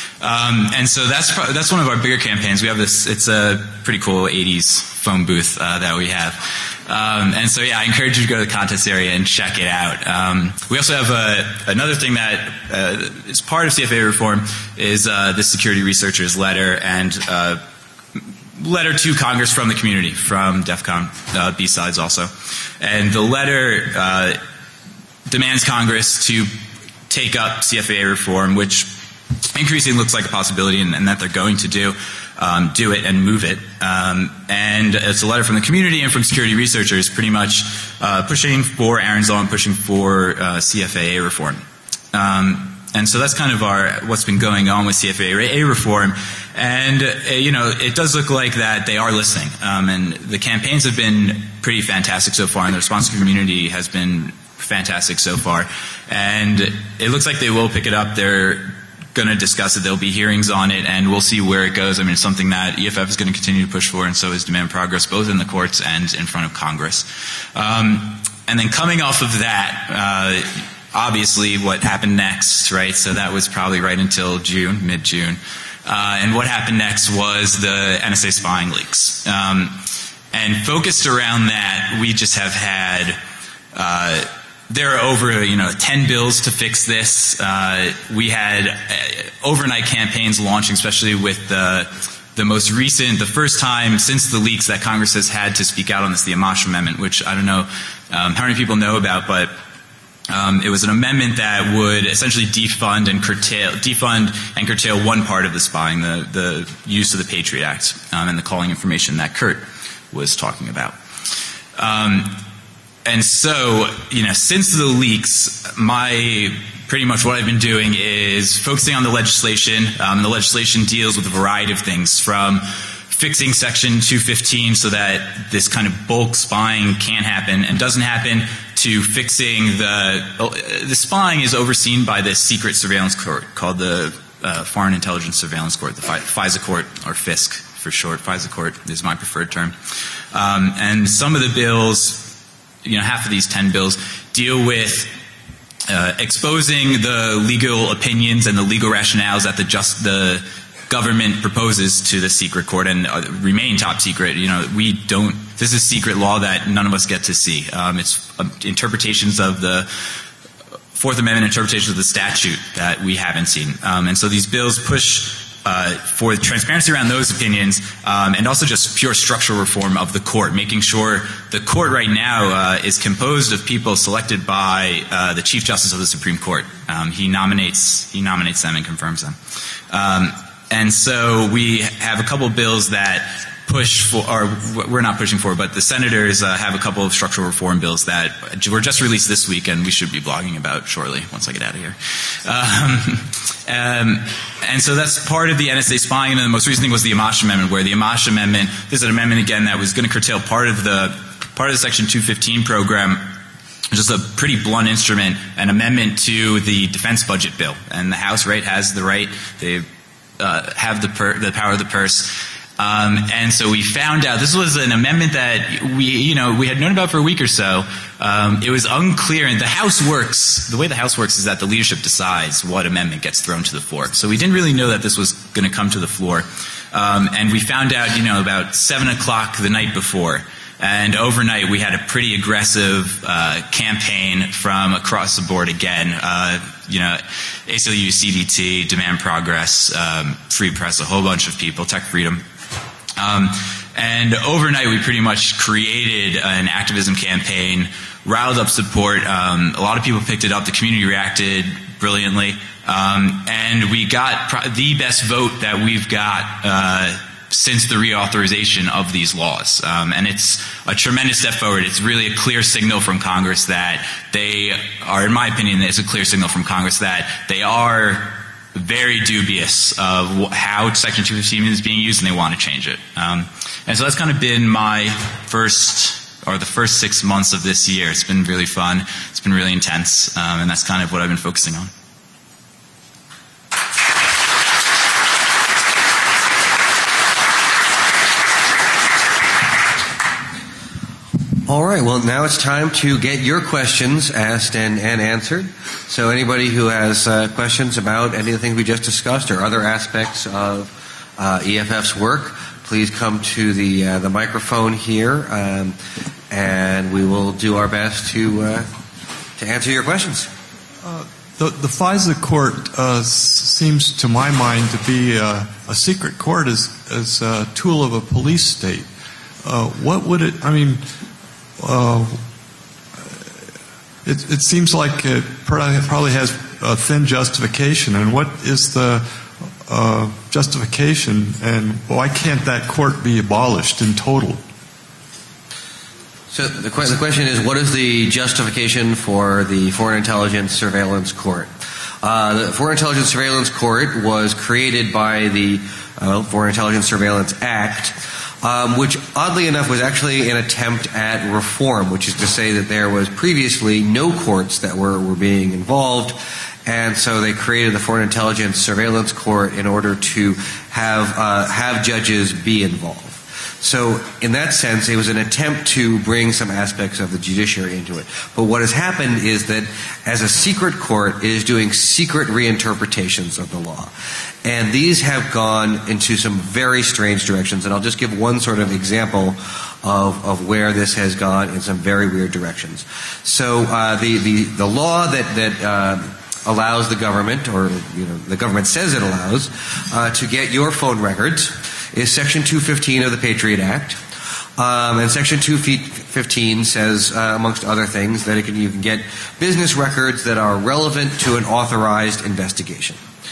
Um, and so that's pro- that's one of our bigger campaigns. We have this. It's a pretty cool eighties phone booth uh, that we have. Um, and so, yeah, I encourage you to go to the contest area and check it out. Um, we also have a, another thing that uh, is part of C F A reform is uh, the security researchers letter and uh, letter to Congress from the community, from DEF CON, uh, B-Sides also. And the letter uh, demands Congress to take up C F A A reform, which increasingly looks like a possibility and, and that they're going to do. Um, do it and move it. Um, and it's a letter from the community and from security researchers pretty much uh, pushing for Aaron's Law and pushing for uh, C F A A reform. Um, and so that's kind of our what's been going on with C F A A reform. And, uh, you know, it does look like that they are listening. Um, and the campaigns have been pretty fantastic so far, and the response to the community has been fantastic so far. And it looks like they will pick it up. They're going to discuss it. There'll be hearings on it, and we'll see where it goes. I mean, it's something that E F F is going to continue to push for, and so is Demand Progress, both in the courts and in front of Congress. Um, and then coming off of that, uh, obviously what happened next, right? So that was probably right until June, mid-June. Uh, and what happened next was the N S A spying leaks. Um, and focused around that, we just have had uh, there are over, you know, ten bills to fix this. Uh, we had uh, overnight campaigns launching, especially with the the most recent, the first time since the leaks that Congress has had to speak out on this, the Amash Amendment, which I don't know um, how many people know about, but um, it was an amendment that would essentially defund and curtail, defund and curtail one part of the spying, the the use of the Patriot Act um, and the calling information that Kurt was talking about. Um, And so, you know, since the leaks, my pretty much what I've been doing is focusing on the legislation. Um, the legislation deals with a variety of things, from fixing Section two fifteen so that this kind of bulk spying can't happen and doesn't happen, to fixing the the spying is overseen by the secret surveillance court called the uh, Foreign Intelligence Surveillance Court, the FISA court, or FISC for short. FISA court is my preferred term. Um, and some of the bills, you know, half of these ten bills deal with uh, exposing the legal opinions and the legal rationales that the just the government proposes to the secret court and uh, remain top secret. You know, we don't. This is secret law that none of us get to see. Um, it's uh, interpretations of the Fourth Amendment, interpretations of the statute that we haven't seen. Um, and so these bills push Uh, for transparency around those opinions, um, and also just pure structural reform of the court, making sure the court right now uh, is composed of people selected by uh, the Chief Justice of the Supreme Court. Um, he nominates he nominates them and confirms them. Um, and so we have a couple bills that push for, or we're not pushing for, but the senators uh, have a couple of structural reform bills that were just released this week, and we should be blogging about shortly once I get out of here. Um, um, and so that's part of the N S A spying. And then the most recent thing was the Amash Amendment, where the Amash Amendment, this is an amendment again that was going to curtail part of the part of the Section two fifteen program. Just a pretty blunt instrument, an amendment to the defense budget bill, and the House, right, has the right. They uh, have the per, the power of the purse. Um, and so we found out this was an amendment that we, you know, we had known about for a week or so. Um, it was unclear, and the House works. The way the House works is that the leadership decides what amendment gets thrown to the floor. So we didn't really know that this was going to come to the floor, um, and we found out, you know, about seven o'clock the night before. And overnight, we had a pretty aggressive uh, campaign from across the board again. Uh, you know, A C L U, C D T, Demand Progress, um, Free Press, a whole bunch of people, Tech Freedom. Um, and overnight, we pretty much created an activism campaign, riled up support. Um, a lot of people picked it up. The community reacted brilliantly. Um, and we got pro- the best vote that we've got uh, since the reauthorization of these laws. Um, and it's a tremendous step forward. It's really a clear signal from Congress that they are, in my opinion, it's a clear signal from Congress that they are very dubious of how Section two fifteen is being used, and they want to change it. Um, and so that's kind of been my first, or the first six months of this year. It's been really fun. It's been really intense, um, and that's kind of what I've been focusing on. All right. Well, now it's time to get your questions asked and, and answered. So anybody who has uh, questions about any of the things we just discussed or other aspects of uh, E F F's work, please come to the uh, the microphone here, um, and we will do our best to uh, to answer your questions. Uh, the, the FISA court uh, seems, to my mind, to be uh, a secret court as as a tool of a police state. Uh, what would it? I mean. Uh, it, it seems like it probably has a thin justification. And what is the uh, justification, and why can't that court be abolished in total? So the, que- the question is, what is the justification for the Foreign Intelligence Surveillance Court? Uh, the Foreign Intelligence Surveillance Court was created by the uh, Foreign Intelligence Surveillance Act, Um, which oddly enough was actually an attempt at reform, which is to say that there was previously no courts that were, were being involved, and so they created the Foreign Intelligence Surveillance Court in order to have uh, have judges be involved. So in that sense, it was an attempt to bring some aspects of the judiciary into it. But what has happened is that as a secret court, it is doing secret reinterpretations of the law. And these have gone into some very strange directions. And I'll just give one sort of example of, of where this has gone in some very weird directions. So uh, the, the, the law that, that uh, allows the government, or you know, the government says it allows, uh, to get your phone records is Section two fifteen of the Patriot Act. Um, and Section two fifteen says, uh, amongst other things, that it can, you can get business records that are relevant to an authorized investigation.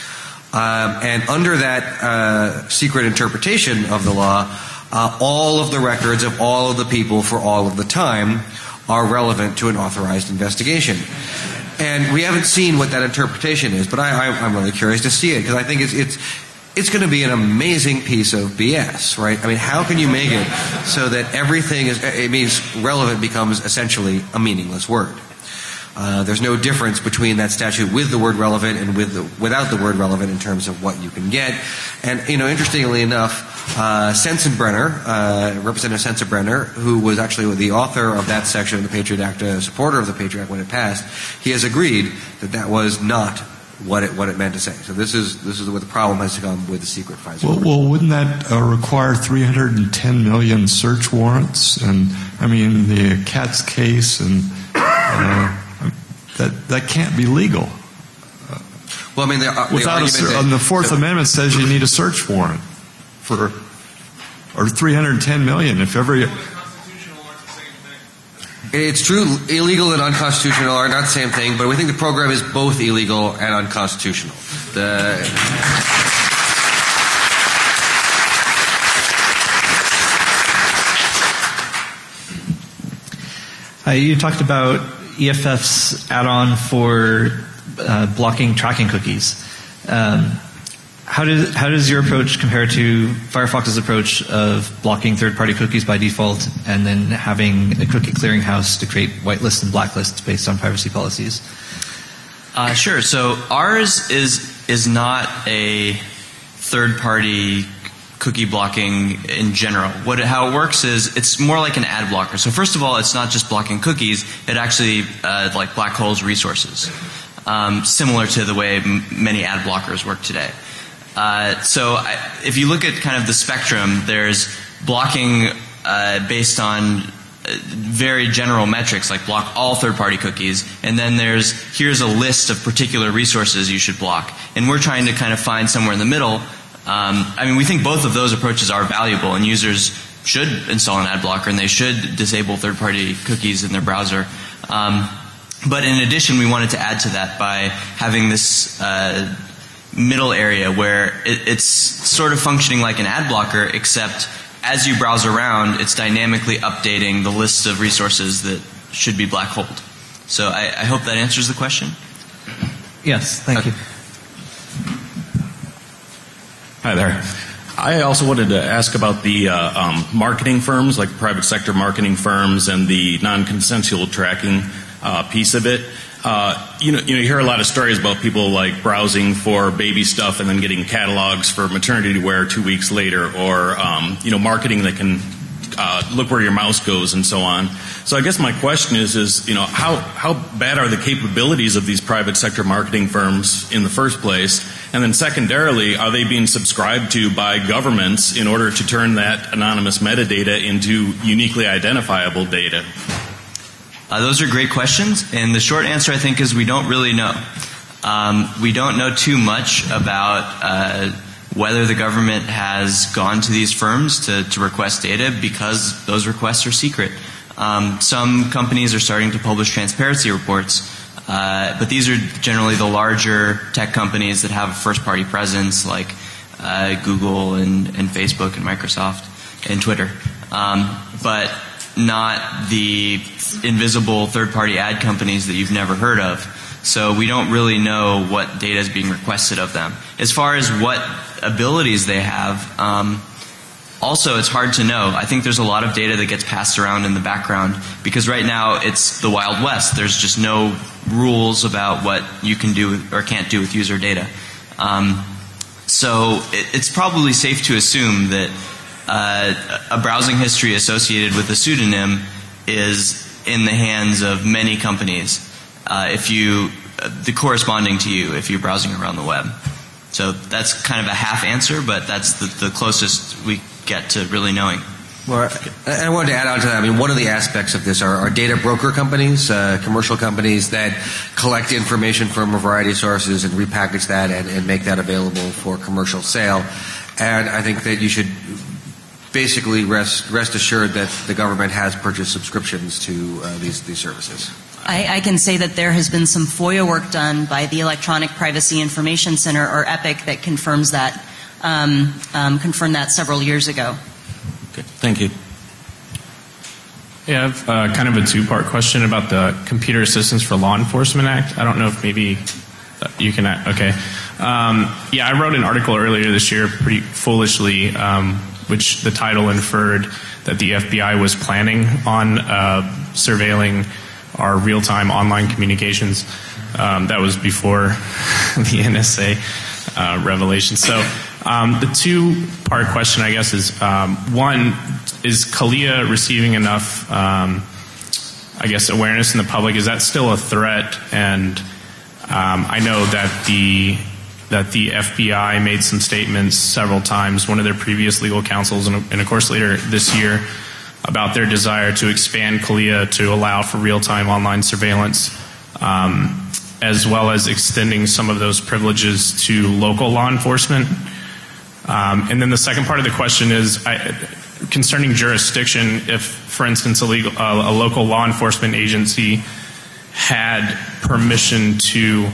Um, and under that uh, secret interpretation of the law, uh, all of the records of all of the people for all of the time are relevant to an authorized investigation. And we haven't seen what that interpretation is, but I, I, I'm really curious to see it, because I think it's it's it's going to be an amazing piece of B S, right? I mean, how can you make it so that everything is, it means relevant becomes essentially a meaningless word? Uh, there's no difference between that statute with the word relevant and with the, without the word relevant in terms of what you can get. And, you know, interestingly enough, uh, Sensenbrenner, uh, Representative Sensenbrenner, who was actually the author of that section of the Patriot Act, a supporter of the Patriot Act when it passed, he has agreed that that was not what it what it meant to say. So this is this is what the problem has come with the secret FISA. Well, well wouldn't that uh, require three hundred ten million search warrants? And I mean, the Katz case, and uh, that that can't be legal. Uh, well, I mean, the, uh, without the, a, that, the Fourth so, Amendment says you need a search warrant for, or three hundred ten million if every. It's true, illegal and unconstitutional are not the same thing, but we think the program is both illegal and unconstitutional. The uh, you talked about E F F's add-on for uh, blocking tracking cookies. Um, How does how does your approach compare to Firefox's approach of blocking third-party cookies by default and then having a cookie clearinghouse to create whitelists and blacklists based on privacy policies? Uh, sure. So ours is is not a third-party cookie blocking in general. What how it works is it's more like an ad blocker. So first of all, it's not just blocking cookies; it actually uh, like black holes resources, um, similar to the way m- many ad blockers work today. Uh, so I, if you look at kind of the spectrum, there's blocking uh, based on very general metrics, like block all third-party cookies, and then there's here's a list of particular resources you should block. And we're trying to kind of find somewhere in the middle. Um, I mean, we think both of those approaches are valuable, and users should install an ad blocker, and they should disable third-party cookies in their browser. Um, but in addition, we wanted to add to that by having this uh, middle area where it, it's sort of functioning like an ad blocker, except as you browse around, it's dynamically updating the list of resources that should be black holed. So I, I hope that answers the question. Yes, thank okay. you. Hi there. I also wanted to ask about the uh, um, marketing firms, like private sector marketing firms, and the non-consensual tracking uh, piece of it. Uh, you know, you know, you hear a lot of stories about people like browsing for baby stuff and then getting catalogs for maternity wear two weeks later, or um, you know, marketing that can uh, look where your mouse goes and so on. So I guess my question is, is you know, how, how bad are the capabilities of these private sector marketing firms in the first place? And then secondarily, are they being subscribed to by governments in order to turn that anonymous metadata into uniquely identifiable data? Uh, those are great questions, and the short answer, I think, is we don't really know. Um, we don't know too much about uh, whether the government has gone to these firms to, to request data, because those requests are secret. Um, some companies are starting to publish transparency reports, uh, but these are generally the larger tech companies that have a first-party presence, like uh, Google and, and Facebook and Microsoft and Twitter, um, but not the invisible third-party ad companies that you've never heard of. So we don't really know what data is being requested of them. As far as what abilities they have, um, also it's hard to know. I think there's a lot of data that gets passed around in the background, because right now it's the Wild West. There's just no rules about what you can do or can't do with user data. Um, so it, it's probably safe to assume that uh, a browsing history associated with a pseudonym is in the hands of many companies. Uh, if you, uh, the corresponding to you, if you're browsing around the web. So that's kind of a half answer, but that's the, the closest we get to really knowing. Well, I wanted to add on to that. I mean, one of the aspects of this are, are data broker companies, uh, commercial companies that collect information from a variety of sources and repackage that and, and make that available for commercial sale. And I think that you should basically rest rest assured that the government has purchased subscriptions to uh, these these services. I, I can say that there has been some FOIA work done by the Electronic Privacy Information Center, or EPIC, that confirms that, um, um, confirmed that several years ago. Okay, thank you. Yeah, I have uh, kind of a two-part question about the Computer Assistance for Law Enforcement Act. I don't know if maybe you can, okay. Um, yeah, I wrote an article earlier this year, pretty foolishly, um, which the title inferred that the F B I was planning on uh, surveilling our real-time online communications. Um, that was before the N S A uh, revelation. So um, the two-part question, I guess, is um, one, is CALEA receiving enough, um, I guess, awareness in the public? Is that still a threat? And um, I know that the that the F B I made some statements several times, one of their previous legal counsels, and, and of course later this year, about their desire to expand CALEA to allow for real-time online surveillance, um, as well as extending some of those privileges to local law enforcement. Um, and then the second part of the question is I, concerning jurisdiction. If, for instance, a, legal, uh, a local law enforcement agency had permission to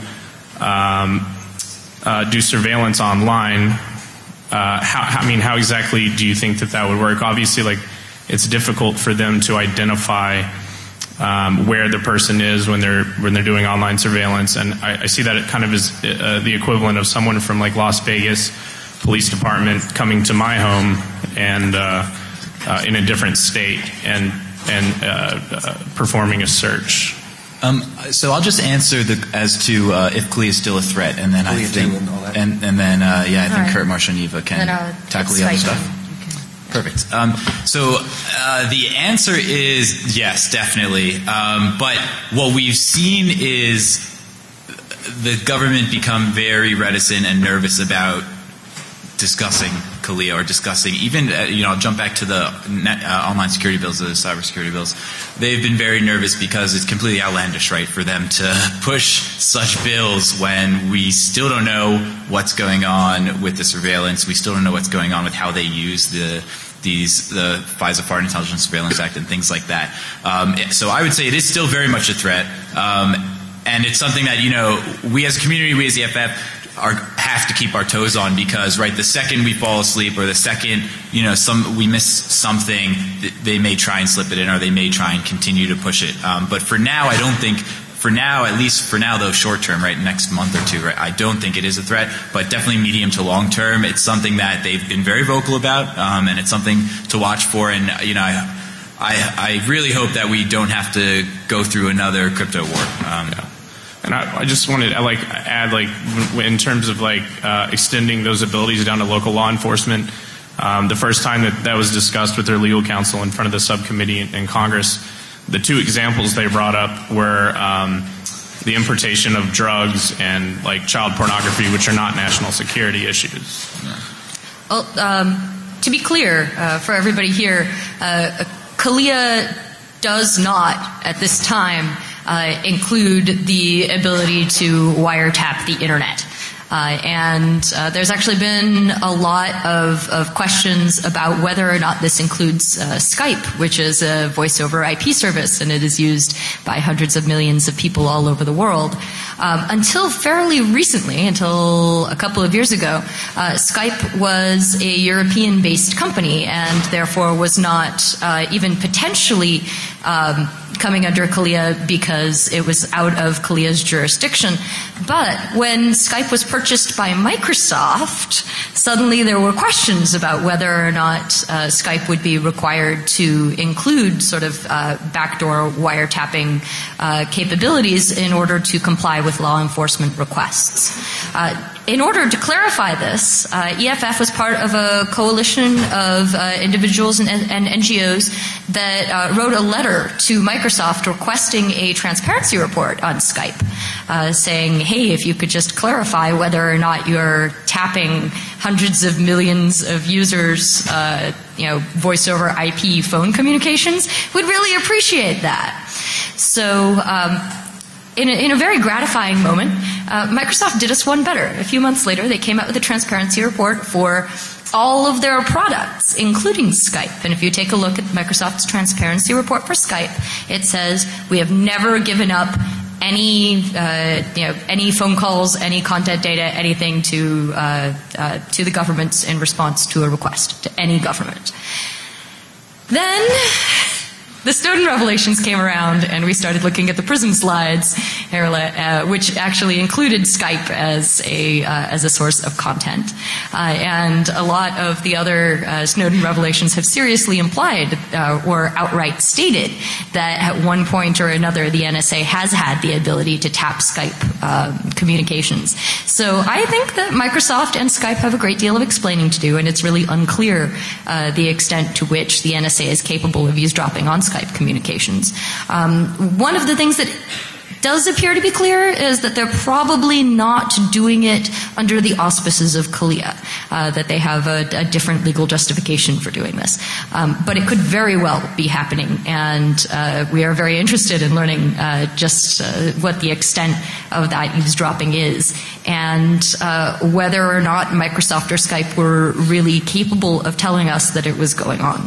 um, uh, do surveillance online, uh, how, I mean, how exactly do you think that that would work? Obviously, like, it's difficult for them to identify um, where the person is when they're when they're doing online surveillance, and I, I see that it kind of is uh, the equivalent of someone from like Las Vegas Police Department coming to my home and uh, uh, in a different state and and uh, uh, performing a search. Um, so I'll just answer the, as to uh, if CALEA is still a threat, and then I think, and, and, and then uh, yeah, I think right. Kurt, Marsha, and Eva can tackle the other stuff. Perfect. Um, so uh, the answer is yes, definitely. Um, but what we've seen is the government become very reticent and nervous about discussing CALEA or discussing even, uh, you know, I'll jump back to the net, uh, online security bills, the cybersecurity bills. They've been very nervous because it's completely outlandish, right, for them to push such bills when we still don't know what's going on with the surveillance. We still don't know what's going on with how they use the these the FISA Foreign Intelligence Surveillance Act and things like that. Um, so I would say it is still very much a threat, um, and it's something that, you know, we as a community, we as E F F, are, have to keep our toes on, because right the second we fall asleep or the second, you know, some we miss something, they may try and slip it in, or they may try and continue to push it. Um, but for now, I don't think. For now, at least for now, though, short term, right, next month or two, right, I don't think it is a threat, but definitely medium to long term, it's something that they've been very vocal about, um, and it's something to watch for. And you know, I, I, I really hope that we don't have to go through another crypto war. Um, yeah. And I, I just wanted to like add, like, in terms of like uh, extending those abilities down to local law enforcement. Um, the first time that that was discussed with their legal counsel in front of the subcommittee in, in Congress, the two examples they brought up were um, the importation of drugs and like child pornography, which are not national security issues. Well, um, to be clear uh, for everybody here, uh, CALEA does not, at this time, uh, include the ability to wiretap the internet. Uh, and uh, there's actually been a lot of, of questions about whether or not this includes uh, Skype, which is a voice over I P service, and it is used by hundreds of millions of people all over the world. Um, until fairly recently, until a couple of years ago, uh, Skype was a European-based company and therefore was not uh, even potentially um, coming under CALEA because it was out of CALEA's jurisdiction. But when Skype was purchased by Microsoft, suddenly there were questions about whether or not uh, Skype would be required to include sort of uh, backdoor wiretapping uh, capabilities in order to comply with law enforcement requests. Uh, in order to clarify this, uh, E F F was part of a coalition of uh, individuals and, and N G Os that uh, wrote a letter to Microsoft requesting a transparency report on Skype, uh, saying, hey, if you could just clarify whether or not you're tapping hundreds of millions of users, uh, you know, voice over I P phone communications, we'd really appreciate that. So, um, In a, in a very gratifying moment, uh, Microsoft did us one better. A few months later, they came out with a transparency report for all of their products, including Skype. And if you take a look at Microsoft's transparency report for Skype, it says, we have never given up any, uh, you know, any phone calls, any content data, anything to, uh, uh, to the government in response to a request, to any government. Then the Snowden revelations came around, and we started looking at the PRISM slides, uh, which actually included Skype as a uh, as a source of content. Uh, and a lot of the other uh, Snowden revelations have seriously implied uh, or outright stated that at one point or another the N S A has had the ability to tap Skype um, communications. So I think that Microsoft and Skype have a great deal of explaining to do, and it's really unclear uh, the extent to which the N S A is capable of eavesdropping on Skype communications. Um, one of the things that does appear to be clear is that they're probably not doing it under the auspices of CALEA, uh, that they have a, a different legal justification for doing this. Um, but it could very well be happening, and uh, we are very interested in learning uh, just uh, what the extent of that eavesdropping is, and uh, whether or not Microsoft or Skype were really capable of telling us that it was going on.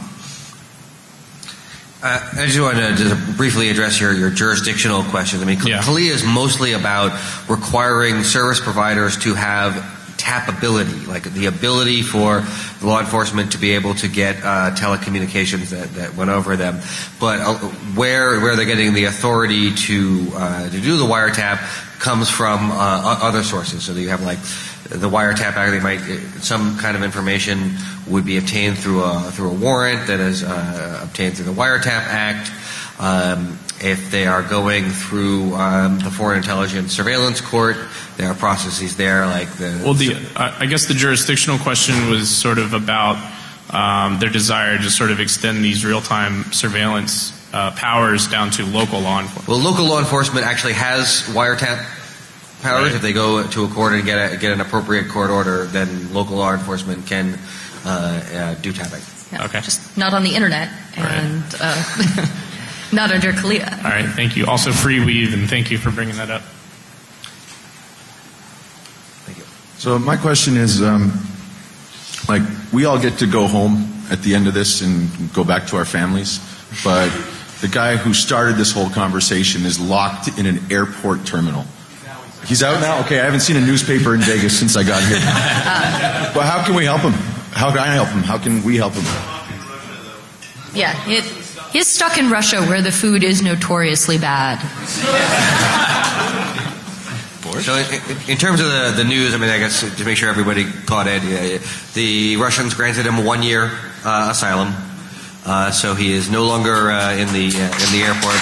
Uh, I just wanted to just briefly address your, your jurisdictional questions. I mean, yeah. CALEA is mostly about requiring service providers to have tappability, like the ability for law enforcement to be able to get uh, telecommunications that, that went over them. But uh, where where they're getting the authority to uh, to do the wiretap comes from uh, other sources. So that you have like the wiretap act, they might some kind of information would be obtained through a through a warrant that is uh, obtained through the Wiretap Act. Um, if they are going through um, the Foreign Intelligence Surveillance Court, there are processes there like the. Well, the I guess the jurisdictional question was sort of about um, their desire to sort of extend these real-time surveillance uh, powers down to local law enforcement. Well, local law enforcement actually has wiretap powers. Right. If they go to a court and get a, get an appropriate court order, then local law enforcement can uh, uh, do tapping. Yeah, okay. Just not on the internet and right. uh, not under CALEA. All right, thank you. Also, FreeWeave, and thank you for bringing that up. Thank you. So my question is, um, like, we all get to go home at the end of this and go back to our families, but the guy who started this whole conversation is locked in an airport terminal. He's out now? Okay, I haven't seen a newspaper in Vegas since I got here. Uh, well, how can we help him? How can I help him? How can we help him? Yeah, it, he's stuck in Russia where the food is notoriously bad. So in, in terms of the, the news, I mean, I guess to make sure everybody caught it, uh, the Russians granted him a one-year uh, asylum, uh, so he is no longer uh, in the uh, in the airport.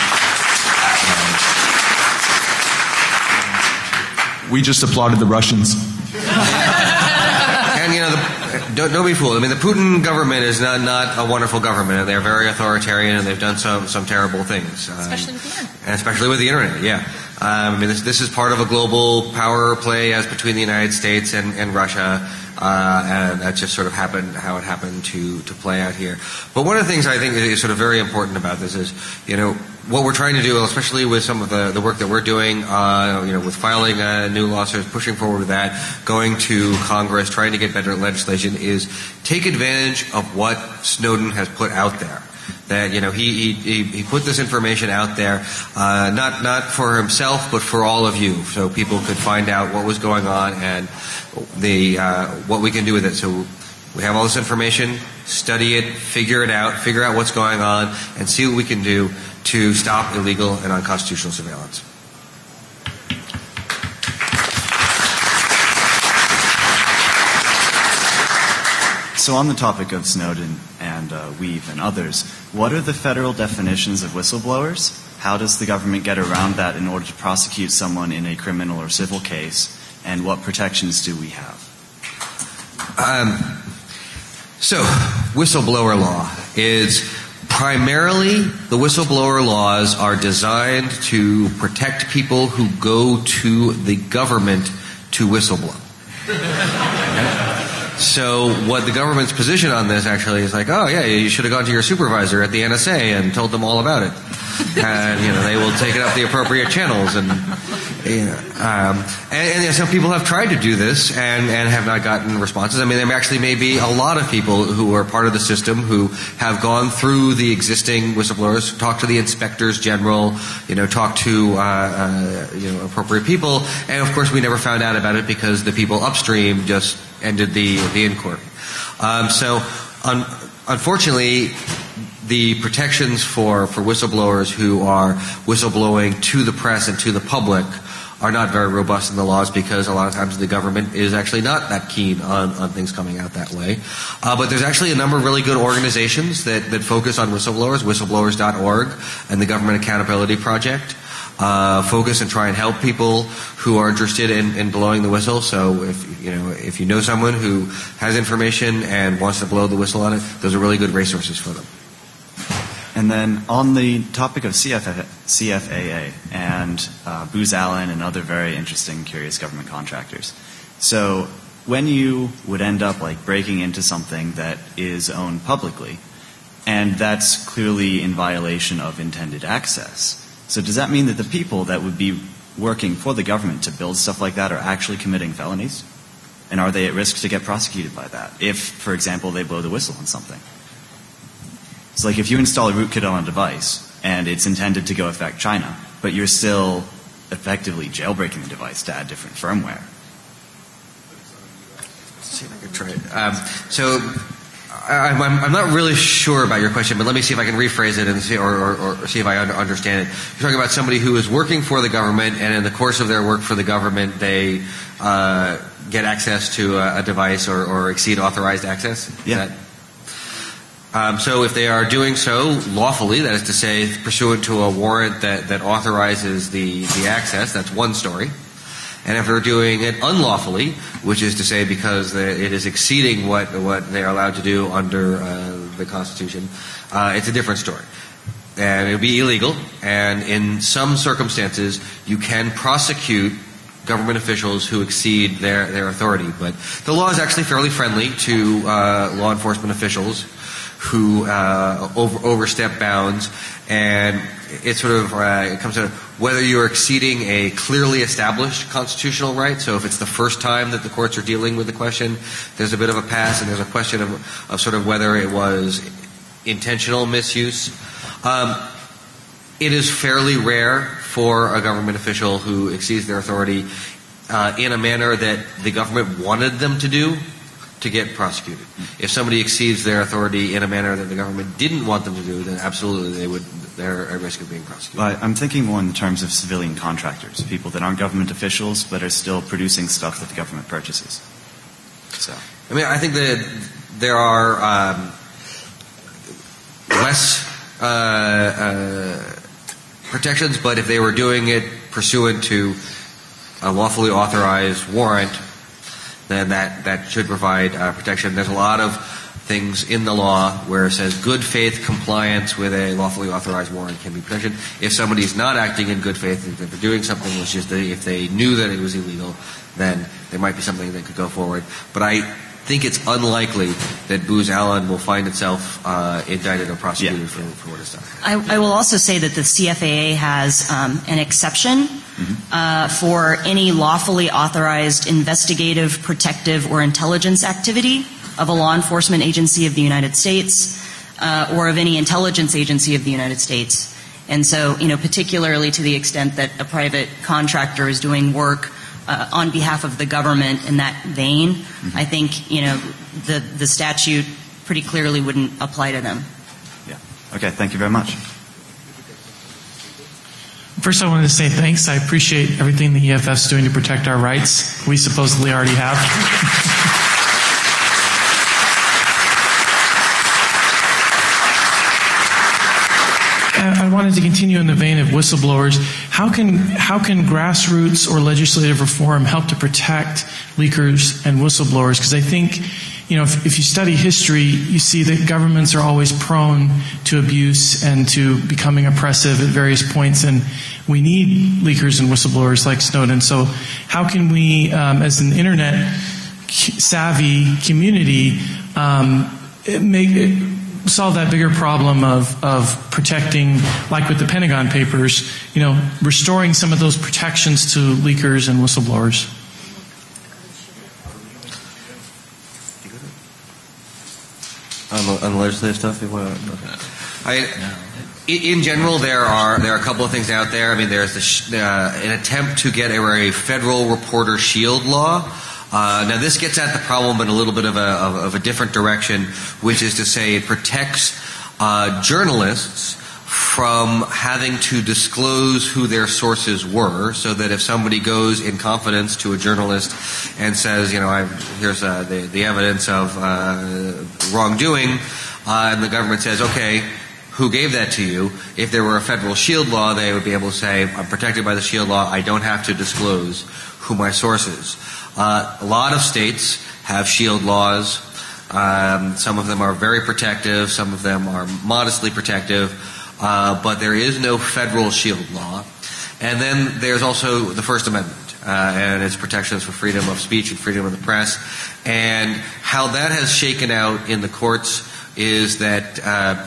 We just applauded the Russians. And, you know, the, don't, don't be fooled. I mean, the Putin government is not, not a wonderful government. They're very authoritarian, and they've done some, some terrible things. Um, Especially with the internet. And especially with the internet, yeah. Um, I mean, this, this is part of a global power play as between the United States and, and Russia, uh, and that just sort of happened how it happened to, to play out here. But one of the things I think is sort of very important about this is, you know, what we're trying to do, especially with some of the, the work that we're doing, uh, you know, with filing uh, new lawsuits, pushing forward with that, going to Congress, trying to get better legislation, is take advantage of what Snowden has put out there. That, you know, he, he, he put this information out there, uh, not, not for himself, but for all of you, so people could find out what was going on and the, uh, what we can do with it. So we have all this information, study it, figure it out, figure out what's going on, and see what we can do to stop illegal and unconstitutional surveillance. So on the topic of Snowden and uh, Weave and others, what are the federal definitions of whistleblowers? How does the government get around that in order to prosecute someone in a criminal or civil case? And what protections do we have? Um, so, whistleblower law is primarily, the whistleblower laws are designed to protect people who go to the government to whistleblow. So what the government's position on this actually is like, oh yeah, you should have gone to your supervisor at the N S A and told them all about it. And, you know, they will take it up the appropriate channels. And, you know, um, and, and some people have tried to do this and, and have not gotten responses. I mean, there actually may be a lot of people who are part of the system who have gone through the existing whistleblowers, talked to the inspectors general, you know, talked to, uh, uh, you know, appropriate people. And of course we never found out about it because the people upstream just ended the, the inquiry. Um, so, un- unfortunately, the protections for, for whistleblowers who are whistleblowing to the press and to the public are not very robust in the laws because a lot of times the government is actually not that keen on, on things coming out that way. Uh, but there's actually a number of really good organizations that, that focus on whistleblowers, whistleblowers dot org and the Government Accountability Project. Uh, focus and try and help people who are interested in, in blowing the whistle. So if you know if you know someone who has information and wants to blow the whistle on it, those are really good resources for them. And then on the topic of C F A A and uh, Booz Allen and other very interesting, curious government contractors. So when you would end up like breaking into something that is owned publicly, and that's clearly in violation of intended access. So does that mean that the people that would be working for the government to build stuff like that are actually committing felonies? And are they at risk to get prosecuted by that if, for example, they blow the whistle on something? So like if you install a rootkit on a device and it's intended to go affect China, but you're still effectively jailbreaking the device to add different firmware. Let's see if I can try it. Um, so I'm, I'm not really sure about your question, but let me see if I can rephrase it and see, or, or, or see if I understand it. You're talking about somebody who is working for the government, and in the course of their work for the government, they uh, get access to a, a device or, or exceed authorized access? Is yeah. That, um, so if they are doing so lawfully, that is to say, pursuant to a warrant that, that authorizes the, the access, that's one story. And if they're doing it unlawfully, which is to say because it is exceeding what what they are allowed to do under uh, the Constitution, uh, it's a different story. And it would be illegal, and in some circumstances, you can prosecute government officials who exceed their, their authority. But the law is actually fairly friendly to uh, law enforcement officials who uh, over, overstep bounds, and it sort of uh, it comes to whether you're exceeding a clearly established constitutional right. So if it's the first time that the courts are dealing with the question, there's a bit of a pass, and there's a question of, of sort of whether it was intentional misuse. Um, it is fairly rare for a government official who exceeds their authority uh, in a manner that the government wanted them to do to get prosecuted. If somebody exceeds their authority in a manner that the government didn't want them to do, then absolutely they would, they're at risk of being prosecuted. But I'm thinking more in terms of civilian contractors, people that aren't government officials but are still producing stuff that the government purchases. So, I mean, I think that there are um, less uh, uh, protections, but if they were doing it pursuant to a lawfully authorized warrant, then that, that should provide uh, protection. There's a lot of things in the law where it says good faith compliance with a lawfully authorized warrant can be protected. If somebody's not acting in good faith, if they're doing something which is the, if they knew that it was illegal, then there might be something that could go forward. But I think it's unlikely that Booz Allen will find itself uh, indicted or prosecuted yeah. for, for what it's done. I, I will also say that the C F A A has um, an exception mm-hmm. uh, for any lawfully authorized investigative, protective, or intelligence activity of a law enforcement agency of the United States uh, or of any intelligence agency of the United States. And so, you know, particularly to the extent that a private contractor is doing work uh, on behalf of the government in that vein, mm-hmm. I think, you know, the, the statute pretty clearly wouldn't apply to them. Yeah. Okay, thank you very much. First, I wanted to say thanks. I appreciate everything the E F F is doing to protect our rights. We supposedly already have. I wanted to continue in the vein of whistleblowers. How can how can grassroots or legislative reform help to protect leakers and whistleblowers? Because I think, you know, if, if you study history, you see that governments are always prone to abuse and to becoming oppressive at various points, and we need leakers and whistleblowers like Snowden. So how can we, um, as an internet savvy community, um, make it, solve that bigger problem of, of protecting, like with the Pentagon Papers, you know, restoring some of those protections to leakers and whistleblowers? On the, on the legislative stuff, you want to, I, in general, there are there are a couple of things out there. I mean, there's the sh- uh, an attempt to get a, a federal reporter shield law. Uh, now, this gets at the problem in a little bit of a, of, of a different direction, which is to say it protects uh, journalists from having to disclose who their sources were, so that if somebody goes in confidence to a journalist and says, you know, I've, here's uh, the, the evidence of uh, wrongdoing, uh, and the government says, okay, who gave that to you? If there were a federal shield law, they would be able to say, I'm protected by the shield law, I don't have to disclose who my source is. Uh, a lot of states have shield laws. Um, some of them are very protective. Some of them are modestly protective. Uh, but there is no federal shield law. And then there's also the First Amendment uh, and its protections for freedom of speech and freedom of the press. And how that has shaken out in the courts is that, uh,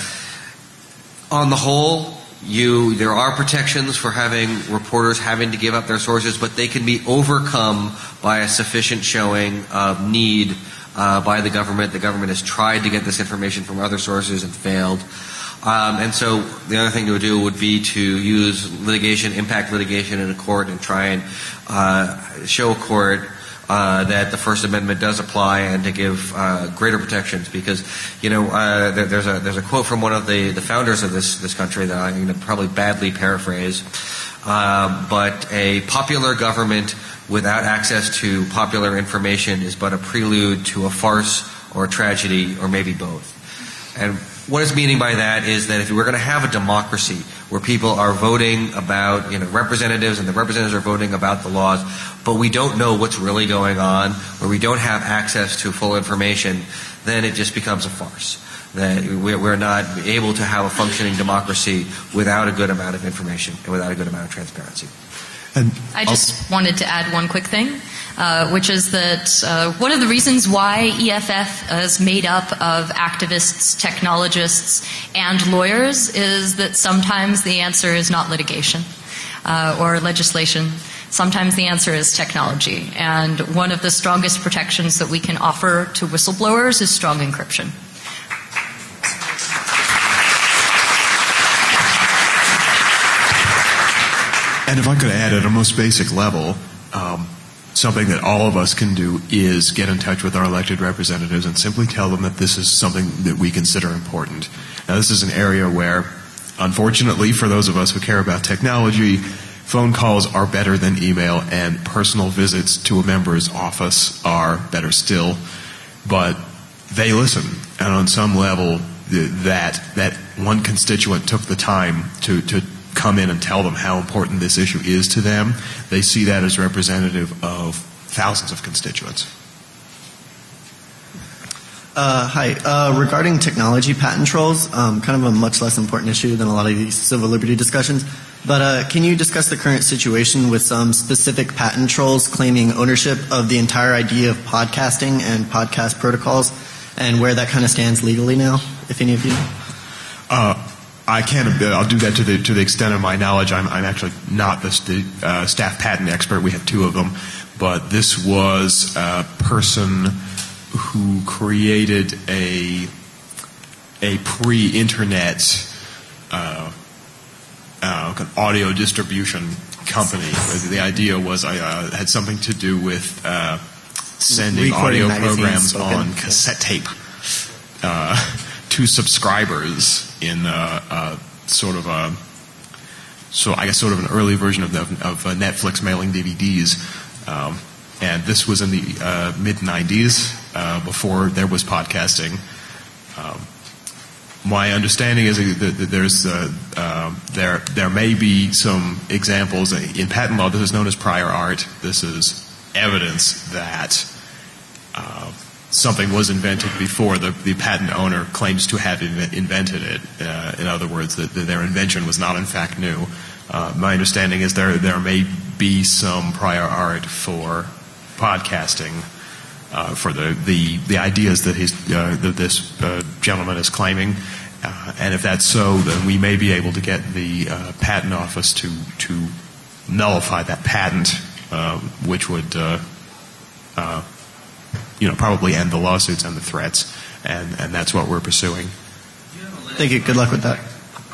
on the whole, You, there are protections for having reporters having to give up their sources, but they can be overcome by a sufficient showing of need uh, by the government. The government has tried to get this information from other sources and failed. Um, and so the other thing to do would be to use litigation, impact litigation in a court and try and uh, show a court Uh, that the First Amendment does apply and to give uh, greater protections, because you know uh, there, there's a there's a quote from one of the, the founders of this this country that I'm going to probably badly paraphrase, uh, but a popular government without access to popular information is but a prelude to a farce or a tragedy or maybe both. And what it's meaning by that is that if we're going to have a democracy where people are voting about, you know, representatives and the representatives are voting about the laws, but we don't know what's really going on, where we don't have access to full information, then it just becomes a farce. That we're not able to have a functioning democracy without a good amount of information and without a good amount of transparency. And I just wanted to add one quick thing, uh, which is that uh, one of the reasons why E F F is made up of activists, technologists, and lawyers is that sometimes the answer is not litigation uh, or legislation. Sometimes the answer is technology. And one of the strongest protections that we can offer to whistleblowers is strong encryption. And if I could add, at a most basic level, um, something that all of us can do is get in touch with our elected representatives and simply tell them that this is something that we consider important. Now, this is an area where, unfortunately, for those of us who care about technology, phone calls are better than email, and personal visits to a member's office are better still. But they listen, and on some level, that that one constituent took the time to to come in and tell them how important this issue is to them. They see that as representative of thousands of constituents. Uh, hi. Uh, regarding technology patent trolls, um, kind of a much less important issue than a lot of these civil liberty discussions. But uh, can you discuss the current situation with some specific patent trolls claiming ownership of the entire idea of podcasting and podcast protocols, and where that kind of stands legally now, if any of you know? Uh, I can't. I'll do that to the to the extent of my knowledge. I'm, I'm actually not the st- uh, staff patent expert. We have two of them, but this was a person who created a a pre-internet uh, uh, audio distribution company. The idea was I uh, had something to do with uh, sending Recording audio magazines, programs spoken. on cassette tape uh, to subscribers in uh, uh, sort of a so I guess sort of an early version of the, of uh, Netflix mailing D V Ds. Um, And this was in the uh, mid nineties, uh, before there was podcasting. Um, my understanding is that, that there's uh, uh, there there may be some examples in patent law. This is known as prior art. This is evidence that uh, something was invented before the, the patent owner claims to have inv- invented it. Uh, in other words, that, that their invention was not in fact new. Uh, my understanding is there there may be some prior art for podcasting uh, for the, the, the ideas that, he's, uh, that this uh, gentleman is claiming. Uh, and if that's so, then we may be able to get the uh, patent office to, to nullify that patent, uh, which would uh, uh, you know, probably end the lawsuits and the threats. And, and that's what we're pursuing. Thank you. Good luck with that.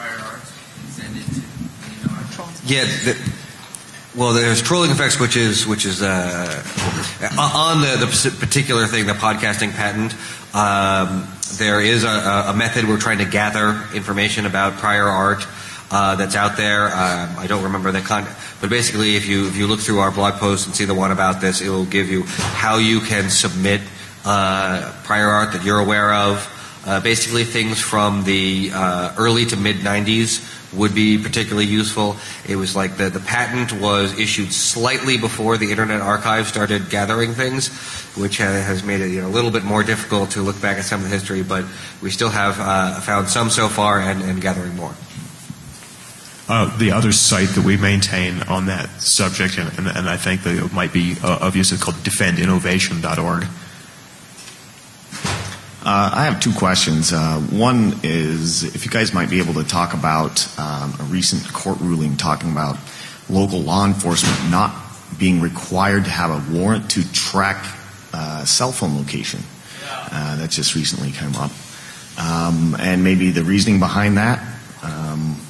Yeah. The, Well, there's trolling effects, which is which is uh, on the, the particular thing, the podcasting patent. Um, there is a, a method we're trying to gather information about prior art uh, that's out there. Um, I don't remember the content, but basically, if you if you look through our blog post and see the one about this, it will give you how you can submit uh, prior art that you're aware of. Uh, basically, things from the uh, early to mid nineties would be particularly useful. It was like the, the patent was issued slightly before the Internet Archive started gathering things, which has made it you know, a little bit more difficult to look back at some of the history, but we still have uh, found some so far and, and gathering more. Uh, the other site that we maintain on that subject, and, and, and I think that it might be uh, of use, is called defend innovation dot org. Uh, I have two questions. Uh, one is if you guys might be able to talk about um, a recent court ruling talking about local law enforcement not being required to have a warrant to track uh, cell phone location. Uh, that just recently came up. Um, and maybe the reasoning behind that. Um,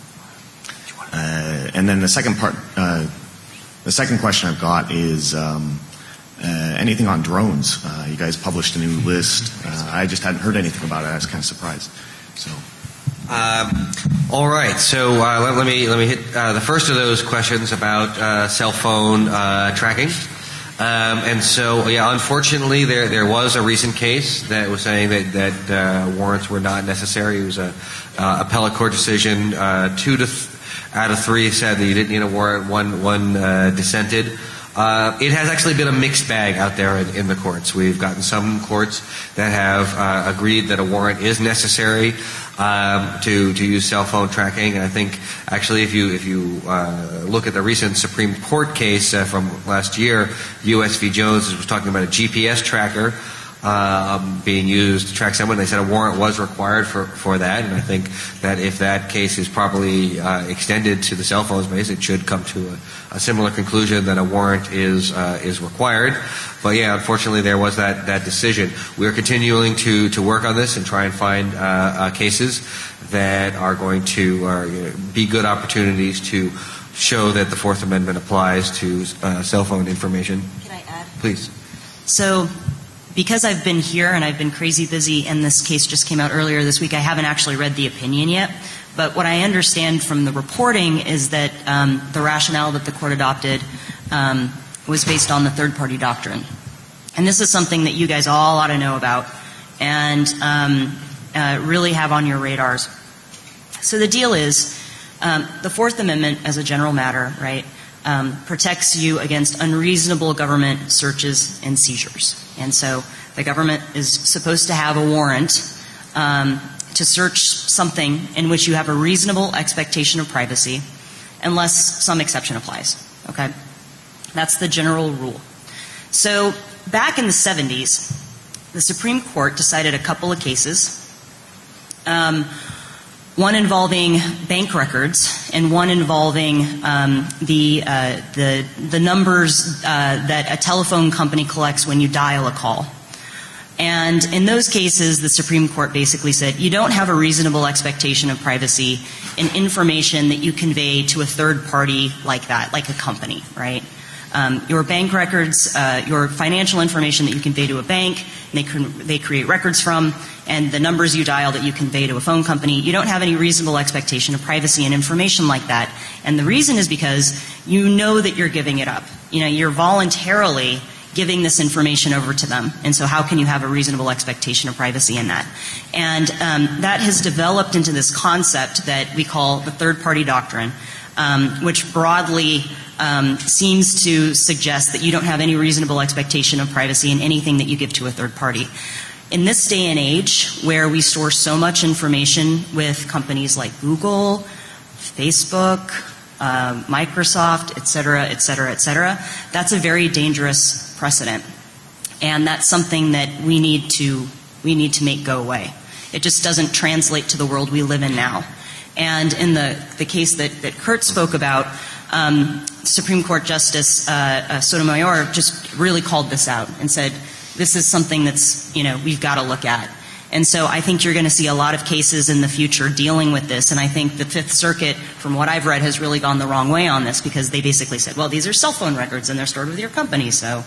uh, and then the second part, uh, the second question I've got is um, Uh, anything on drones? Uh, you guys published a new list. Uh, I just hadn't heard anything about it. I was kind of surprised. So, um, all right. So uh, let, let me let me hit uh, the first of those questions about uh, cell phone uh, tracking. Um, and so, yeah, unfortunately, there there was a recent case that was saying that that uh, warrants were not necessary. It was a uh, appellate court decision. Uh, two to th- out of three said that you didn't need a warrant. One one uh, dissented. Uh, it has actually been a mixed bag out there in, in the courts. We've gotten some courts that have uh, agreed that a warrant is necessary um, to to use cell phone tracking. And I think actually, if you if you uh, look at the recent Supreme Court case uh, from last year, U S v Jones was talking about a G P S tracker um, being used to track someone. They said a warrant was required for, for that, and I think that if that case is properly uh, extended to the cell phone space, it should come to a, a similar conclusion that a warrant is uh, is required. But yeah, unfortunately, there was that, that decision. We are continuing to, to work on this and try and find uh, uh, cases that are going to uh, you know, be good opportunities to show that the Fourth Amendment applies to uh, cell phone information. Can I add? Please. So, because I've been here and I've been crazy busy, and this case just came out earlier this week, I haven't actually read the opinion yet. But what I understand from the reporting is that um, the rationale that the court adopted um, was based on the third-party doctrine. And this is something that you guys all ought to know about and um, uh, really have on your radars. So the deal is, um, the Fourth Amendment, as a general matter, right, um, protects you against unreasonable government searches and seizures. And so The government is supposed to have a warrant um, to search something in which you have a reasonable expectation of privacy, unless some exception applies. Okay? That's the general rule. So back in the seventies, the Supreme Court decided a couple of cases, um, one involving bank records and one involving um, the, uh, the, the numbers uh, that a telephone company collects when you dial a call. And in those cases, the Supreme Court basically said you don't have a reasonable expectation of privacy in information that you convey to a third party like that, like a company, right? Um, your bank records, uh, your financial information that you convey to a bank, and they, cr- they create records from, and the numbers you dial that you convey to a phone company, you don't have any reasonable expectation of privacy in information like that. And the reason is because you know that you're giving it up. You know, you're voluntarily giving this information over to them. And so how can you have a reasonable expectation of privacy in that? And um, that has developed into this concept that we call the third-party doctrine, um, which broadly um, seems to suggest that you don't have any reasonable expectation of privacy in anything that you give to a third party. In this day and age, where we store so much information with companies like Google, Facebook, uh, Microsoft, et cetera, et cetera, et cetera, that's a very dangerous precedent. And that's something that we need to we need to make go away. It just doesn't translate to the world we live in now. And in the, the case that, that Kurt spoke about, um, Supreme Court Justice uh, uh, Sotomayor just really called this out and said, this is something that's, you know, we've got to look at. And so I think you're going to see a lot of cases in the future dealing with this. And I think the Fifth Circuit, from what I've read, has really gone the wrong way on this because they basically said, well, these are cell phone records and they're stored with your company. So,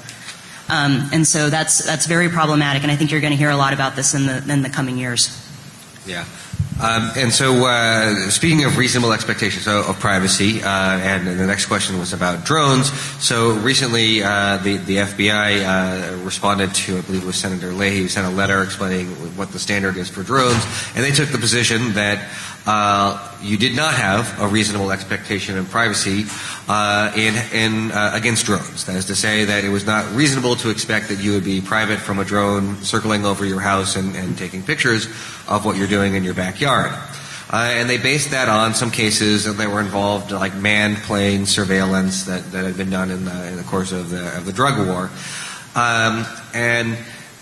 um, and so that's that's very problematic. And I think you're going to hear a lot about this in the in the coming years. Yeah. Um, and so, uh, speaking of reasonable expectations of, of privacy, uh, and the next question was about drones. So recently, uh, the, the F B I uh, responded to, I believe it was Senator Leahy, sent a letter explaining what the standard is for drones, and they took the position that uh, you did not have a reasonable expectation of privacy uh, in, in uh, against drones. That is to say that it was not reasonable to expect that you would be private from a drone circling over your house and, and taking pictures of what you're doing in your backyard. Uh, and they based that on some cases that were involved, like manned plane surveillance that, that had been done in the, in the course of the, of the drug war. Um, and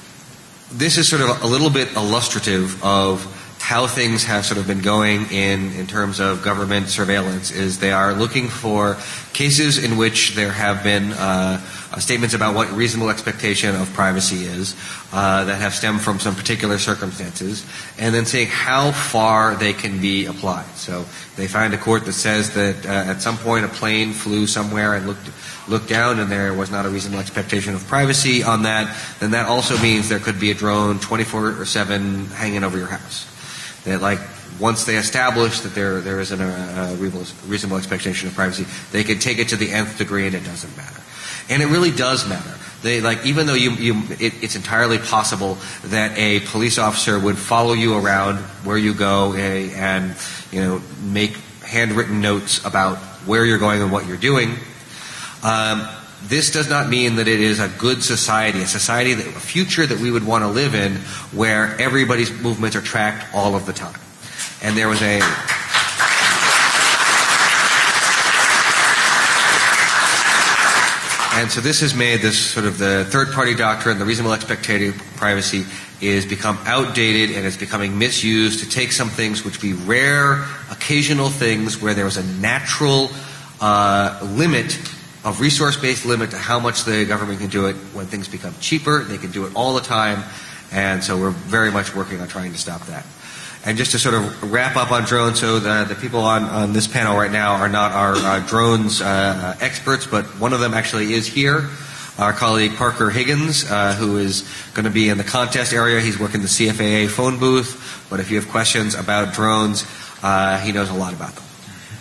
this is sort of a little bit illustrative of how things have sort of been going in, in terms of government surveillance, is they are looking for cases in which there have been uh, statements about what reasonable expectation of privacy is uh, that have stemmed from some particular circumstances, and then seeing how far they can be applied. So they find a court that says that uh, at some point a plane flew somewhere and looked looked down and there was not a reasonable expectation of privacy on that, then that also means there could be a drone twenty-four seven hanging over your house. That, like, once they establish that there there isn't a, a reasonable expectation of privacy, they can take it to the nth degree and it doesn't matter. And it really does matter. They, like, even though you, you it, it's entirely possible that a police officer would follow you around where you go a, and, you know, make handwritten notes about where you're going and what you're doing. Um, This does not mean that it is a good society, a society, that, a future that we would want to live in, where everybody's movements are tracked all of the time. And there was a... And so this has made this sort of the third-party doctrine, the reasonable expectation of privacy, is become outdated and is becoming misused to take some things which be rare, occasional things where there was a natural uh, limit of resource-based limit to how much the government can do it. When things become cheaper, they can do it all the time, and so we're very much working on trying to stop that. And just to sort of wrap up on drones, so the, the people on, on this panel right now are not our uh, drones uh, experts, but one of them actually is here, our colleague Parker Higgins, uh, who is going to be in the contest area. He's working the C F A A phone booth, but if you have questions about drones, uh, he knows a lot about them.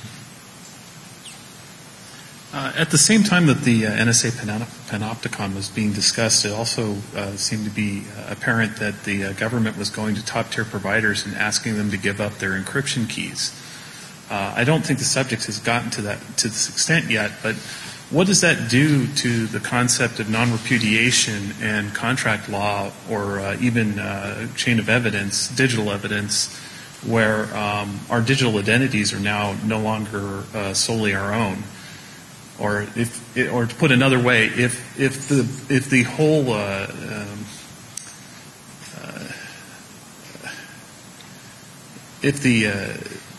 Uh, at the same time that the uh, N S A Panopticon was being discussed, it also uh, seemed to be uh, apparent that the uh, government was going to top-tier providers and asking them to give up their encryption keys. Uh, I don't think the subject has gotten to that to this extent yet, but what does that do to the concept of non-repudiation and contract law, or uh, even uh, chain of evidence, digital evidence, where um, our digital identities are now no longer uh, solely our own? Or, if, or to put another way, if if the if the whole uh, um, uh, if the uh,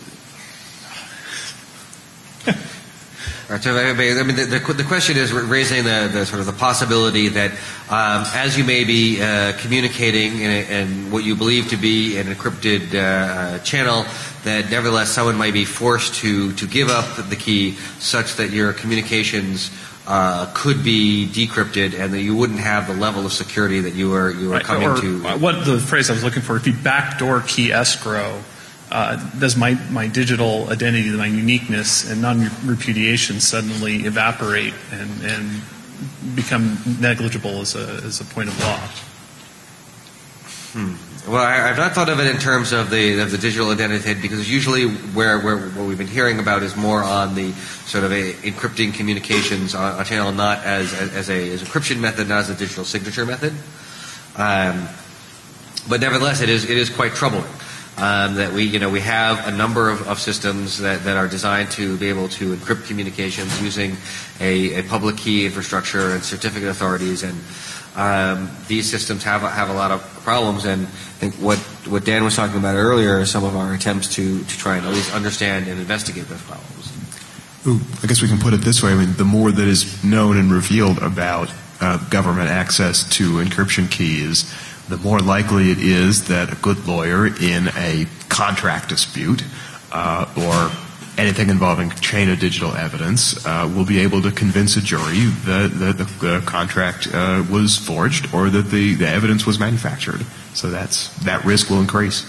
All right, so I mean, the, the, the question is raising the, the sort of the possibility that um, as you may be uh, communicating in, a, in what you believe to be an encrypted uh, channel, that nevertheless someone might be forced to to give up the key such that your communications uh, could be decrypted, and that you wouldn't have the level of security that you are you are right, coming or, to. What the phrase I was looking for? If you backdoor key escrow. Uh, does my, my digital identity, my uniqueness and non-repudiation suddenly evaporate and, and become negligible as a, as a point of law? Hmm. Well, I, I've not thought of it in terms of the of the digital identity, because usually where, where what we've been hearing about is more on the sort of a encrypting communications on a channel, not as as, as a as encryption method, not as a digital signature method. Um, but nevertheless, it is it is quite troubling. Um, that we, you know, we have a number of, of systems that, that are designed to be able to encrypt communications using a, a public key infrastructure and certificate authorities, and um, these systems have have a lot of problems. And I think what what Dan was talking about earlier are some of our attempts to to try and at least understand and investigate those problems. Ooh, I guess we can put it this way. I mean, the more that is known and revealed about uh, government access to encryption keys, the more likely it is that a good lawyer in a contract dispute uh, or anything involving chain of digital evidence uh, will be able to convince a jury that, that the, the contract uh, was forged, or that the, the evidence was manufactured. So that's that risk will increase.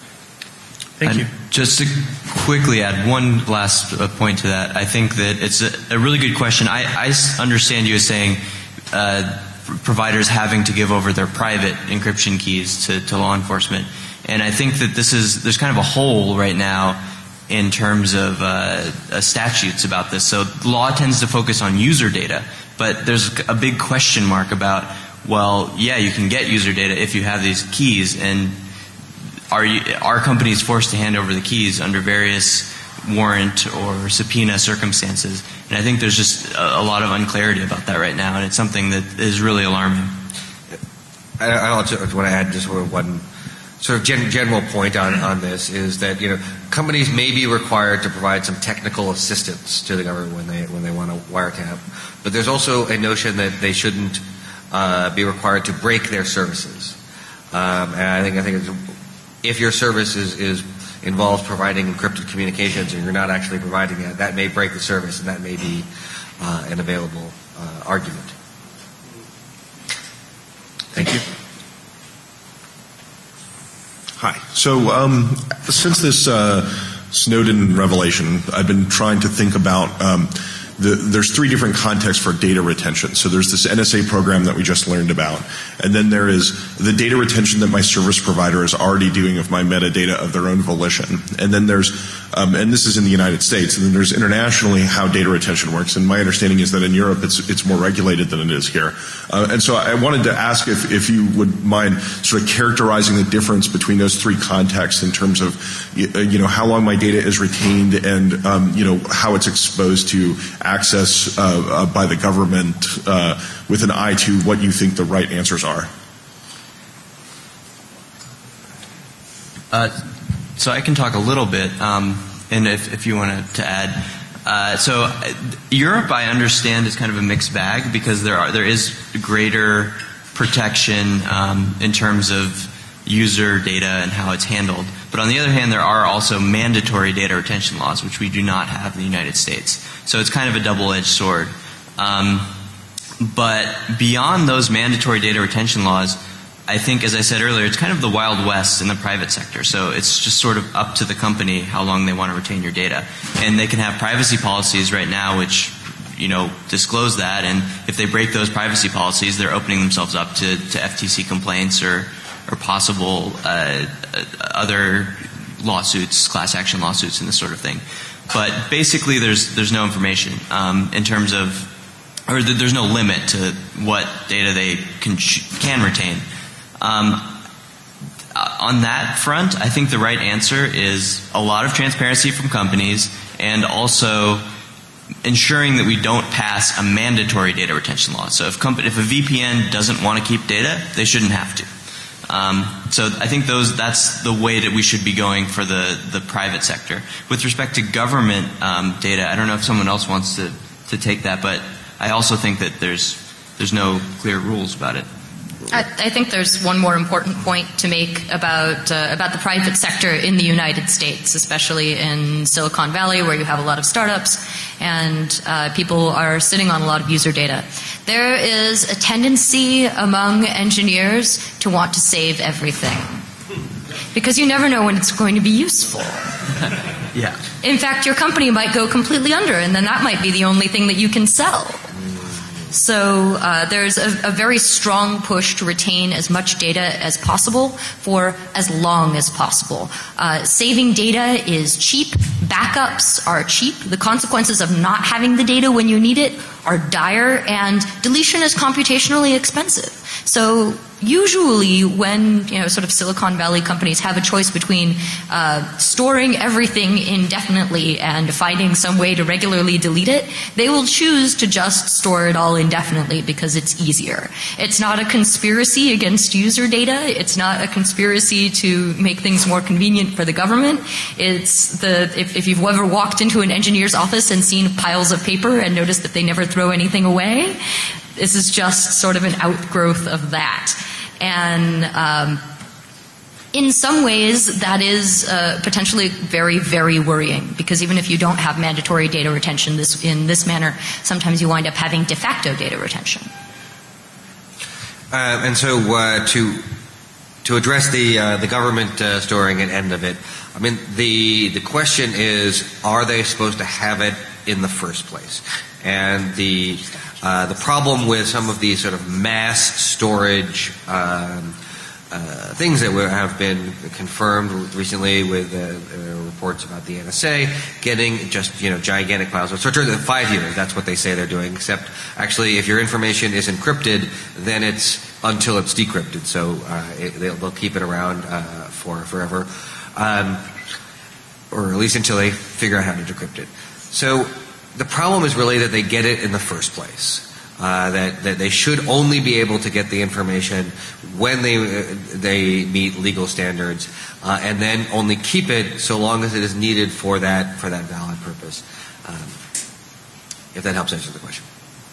Thank and you. Just to quickly add one last uh, point to that, I think that it's a, a really good question. I, I understand you as saying uh, providers having to give over their private encryption keys to, to law enforcement. And I think that this is, there's kind of a hole right now in terms of uh, uh, statutes about this. So law tends to focus on user data, but there's a big question mark about, well, yeah, you can get user data if you have these keys, and are you, are companies forced to hand over the keys under various warrant or subpoena circumstances? And I think there's just a, a lot of unclarity about that right now, and it's something that is really alarming. I, I also want to add just one sort of gen, general point on, on this, is that, you know, companies may be required to provide some technical assistance to the government when they when they want to wiretap, but there's also a notion that they shouldn't uh, be required to break their services. Um, and I think I think it's, if your service is, is involves providing encrypted communications and you're not actually providing that, that may break the service, and that may be uh, an available uh, argument. Thank you. Hi. So um, since this uh, Snowden revelation, I've been trying to think about um, the, there's three different contexts for data retention. So there's this N S A program that we just learned about, and then there is the data retention that my service provider is already doing of my metadata of their own volition. And then there's, um, and this is in the United States, and then there's internationally how data retention works. And my understanding is that in Europe it's it's more regulated than it is here. Uh, and so I wanted to ask if, if you would mind sort of characterizing the difference between those three contexts in terms of, you know, how long my data is retained, and, um, you know, how it's exposed to access uh, uh, by the government uh, with an eye to what you think the right answers are. Uh, so I can talk a little bit, um, and if, if you want to add. Uh, so uh, Europe, I understand, is kind of a mixed bag, because there are there is greater protection um, in terms of user data and how it's handled. But on the other hand, there are also mandatory data retention laws, which we do not have in the United States. So it's kind of a double-edged sword. Um, but beyond those mandatory data retention laws, I think, as I said earlier, it's kind of the Wild West in the private sector. So it's just sort of up to the company how long they want to retain your data. And they can have privacy policies right now which, you know, disclose that. And if they break those privacy policies, they're opening themselves up to, to F T C complaints or, or possible uh, other lawsuits, class action lawsuits and this sort of thing. But basically there's there's no information um, in terms of or th- there's no limit to what data they can can retain. Um, on that front, I think the right answer is a lot of transparency from companies, and also ensuring that we don't pass a mandatory data retention law. So if, comp- if a V P N doesn't want to keep data, they shouldn't have to. Um, so I think those that's the way that we should be going for the, the private sector. With respect to government um, data, I don't know if someone else wants to, to take that, but I also think that there's there's no clear rules about it. I, I think there's one more important point to make about uh, about the private sector in the United States, especially in Silicon Valley, where you have a lot of startups and uh, people are sitting on a lot of user data. There is a tendency among engineers to want to save everything, because you never know when it's going to be useful. Yeah. In fact, your company might go completely under, and then that might be the only thing that you can sell. So uh, there's a, a very strong push to retain as much data as possible for as long as possible. Uh, saving data is cheap. Backups are cheap. The consequences of not having the data when you need it are dire, and deletion is computationally expensive. So usually when, you know, sort of Silicon Valley companies have a choice between uh, storing everything indefinitely and finding some way to regularly delete it, they will choose to just store it all indefinitely because it's easier. It's not a conspiracy against user data. It's not a conspiracy to make things more convenient for the government. It's the if, if you've ever walked into an engineer's office and seen piles of paper and noticed that they never throw anything away, this is just sort of an outgrowth of that. And um, in some ways, that is uh, potentially very, very worrying, because even if you don't have mandatory data retention this, in this manner, sometimes you wind up having de facto data retention. Uh, and so uh, to to address the uh, the government uh, storing and end of it, I mean, the the question is, are they supposed to have it in the first place? And the uh, the problem with some of these sort of mass storage um, uh, things that were, have been confirmed recently with uh, uh, reports about the N S A getting just, you know, gigantic piles. So it turns out five years, that's what they say they're doing, except actually if your information is encrypted, then it's until it's decrypted. So uh, it, they'll, they'll keep it around uh, for forever, um, or at least until they figure out how to decrypt it. So the problem is really that they get it in the first place. Uh, that, that they should only be able to get the information when they uh, they meet legal standards, uh, and then only keep it so long as it is needed for that for that valid purpose. Um, if that helps answer the question.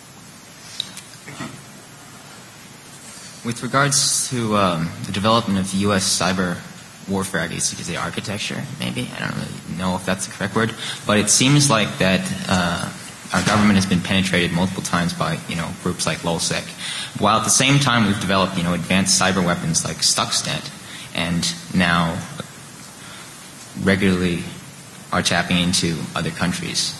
With regards to um, the development of U S cyber warfare, I guess you could say architecture, maybe. I don't really know if that's the correct word, but it seems like that uh, our government has been penetrated multiple times by, you know, groups like LulzSec, while at the same time we've developed, you know, advanced cyber weapons like Stuxnet, and now regularly are tapping into other countries.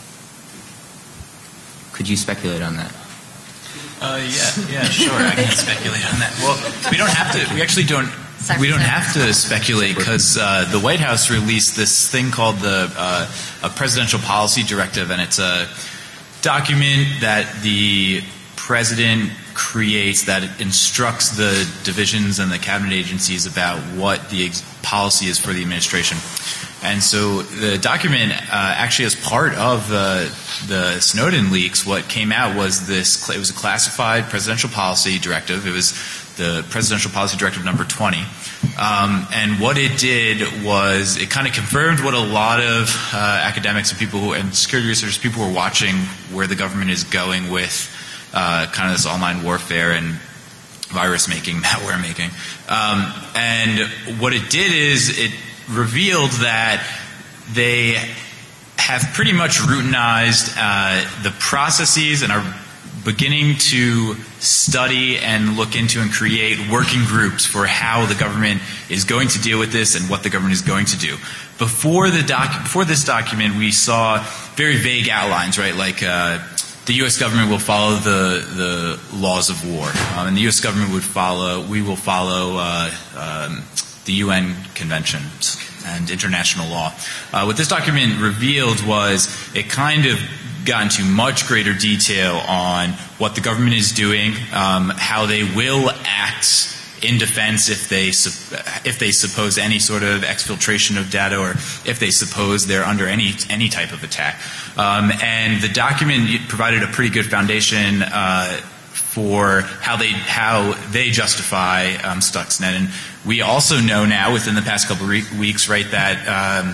Could you speculate on that? Uh, yeah, yeah, sure. I can speculate on that. Well, we don't have to. We actually don't. We don't have to speculate, because uh, the White House released this thing called the uh, a Presidential Policy Directive, and it's a document that the president creates that instructs the divisions and the cabinet agencies about what the ex- policy is for the administration. And so the document, uh, actually as part of the, the Snowden leaks, what came out was this, it was a classified presidential policy directive. It was the Presidential Policy Directive number twenty. Um, and what it did was it kind of confirmed what a lot of uh, academics and people who, and security researchers, people who are watching where the government is going with uh, kind of this online warfare and virus making, malware making. Um, and what it did is it revealed that they have pretty much routinized uh, the processes and are beginning to study and look into and create working groups for how the government is going to deal with this and what the government is going to do. Before the doc, before this document, we saw very vague outlines, right? Like uh, the U S government will follow the the laws of war, um, and the U S government would follow. We will follow uh, um, the U N conventions. and international law. Uh, what this document revealed was it kind of got into much greater detail on what the government is doing, um, how they will act in defense if they if they suppose any sort of exfiltration of data, or if they suppose they're under any any type of attack. Um, and the document provided a pretty good foundation uh, for how they how they justify um, Stuxnet. And we also know now, within the past couple of re- weeks, right, that um,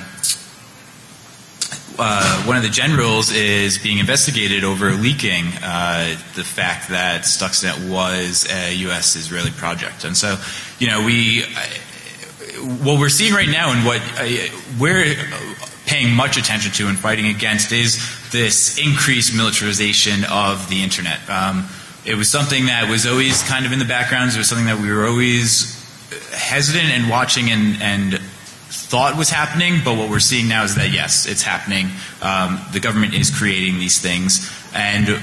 Uh, one of the generals is being investigated over leaking uh, the fact that Stuxnet was a U S Israeli project. And so, you know, we, uh, what we're seeing right now and what uh, we're paying much attention to and fighting against is this increased militarization of the Internet. Um, it was something that was always kind of in the background. It was something that we were always hesitant and watching and, and thought was happening, but what we're seeing now is that yes, it's happening. Um, the government is creating these things, and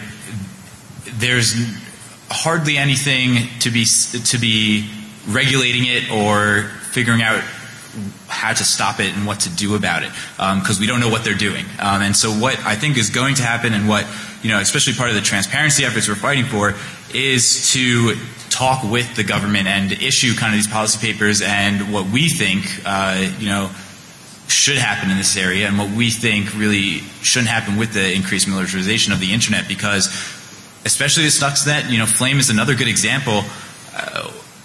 there's hardly anything to be to be regulating it or figuring out how to stop it and what to do about it, because um, we don't know what they're doing. Um, and so, what I think is going to happen, and what, you know, especially part of the transparency efforts we're fighting for, is to talk with the government and issue kind of these policy papers and what we think, uh, you know, should happen in this area, and what we think really shouldn't happen with the increased militarization of the Internet. Because, especially the Stuxnet, you know, Flame is another good example. Uh,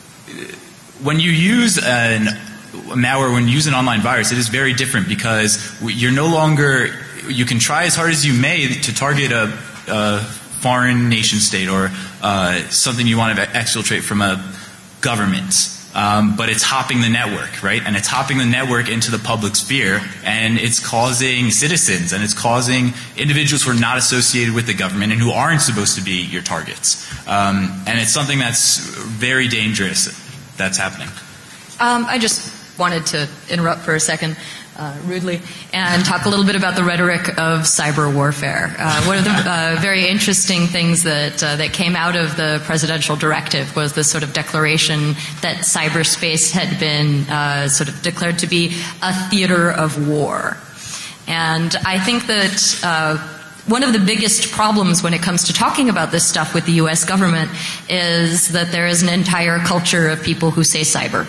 when you use an malware, when you use an online virus, it is very different, because you're no longer, you can try as hard as you may to target a, a foreign nation state or uh, something you want to exfiltrate from a government, um, but it's hopping the network, right? And it's hopping the network into the public sphere, and it's causing citizens, and it's causing individuals who are not associated with the government and who aren't supposed to be your targets. Um, and it's something that's very dangerous that's happening. Um, I just wanted to interrupt for a second, uh, rudely, and talk a little bit about the rhetoric of cyber warfare. Uh, one of the uh, very interesting things that uh, that came out of the presidential directive was this sort of declaration that cyberspace had been uh, sort of declared to be a theater of war. And I think that uh, one of the biggest problems when it comes to talking about this stuff with the U S government is that there is an entire culture of people who say cyber.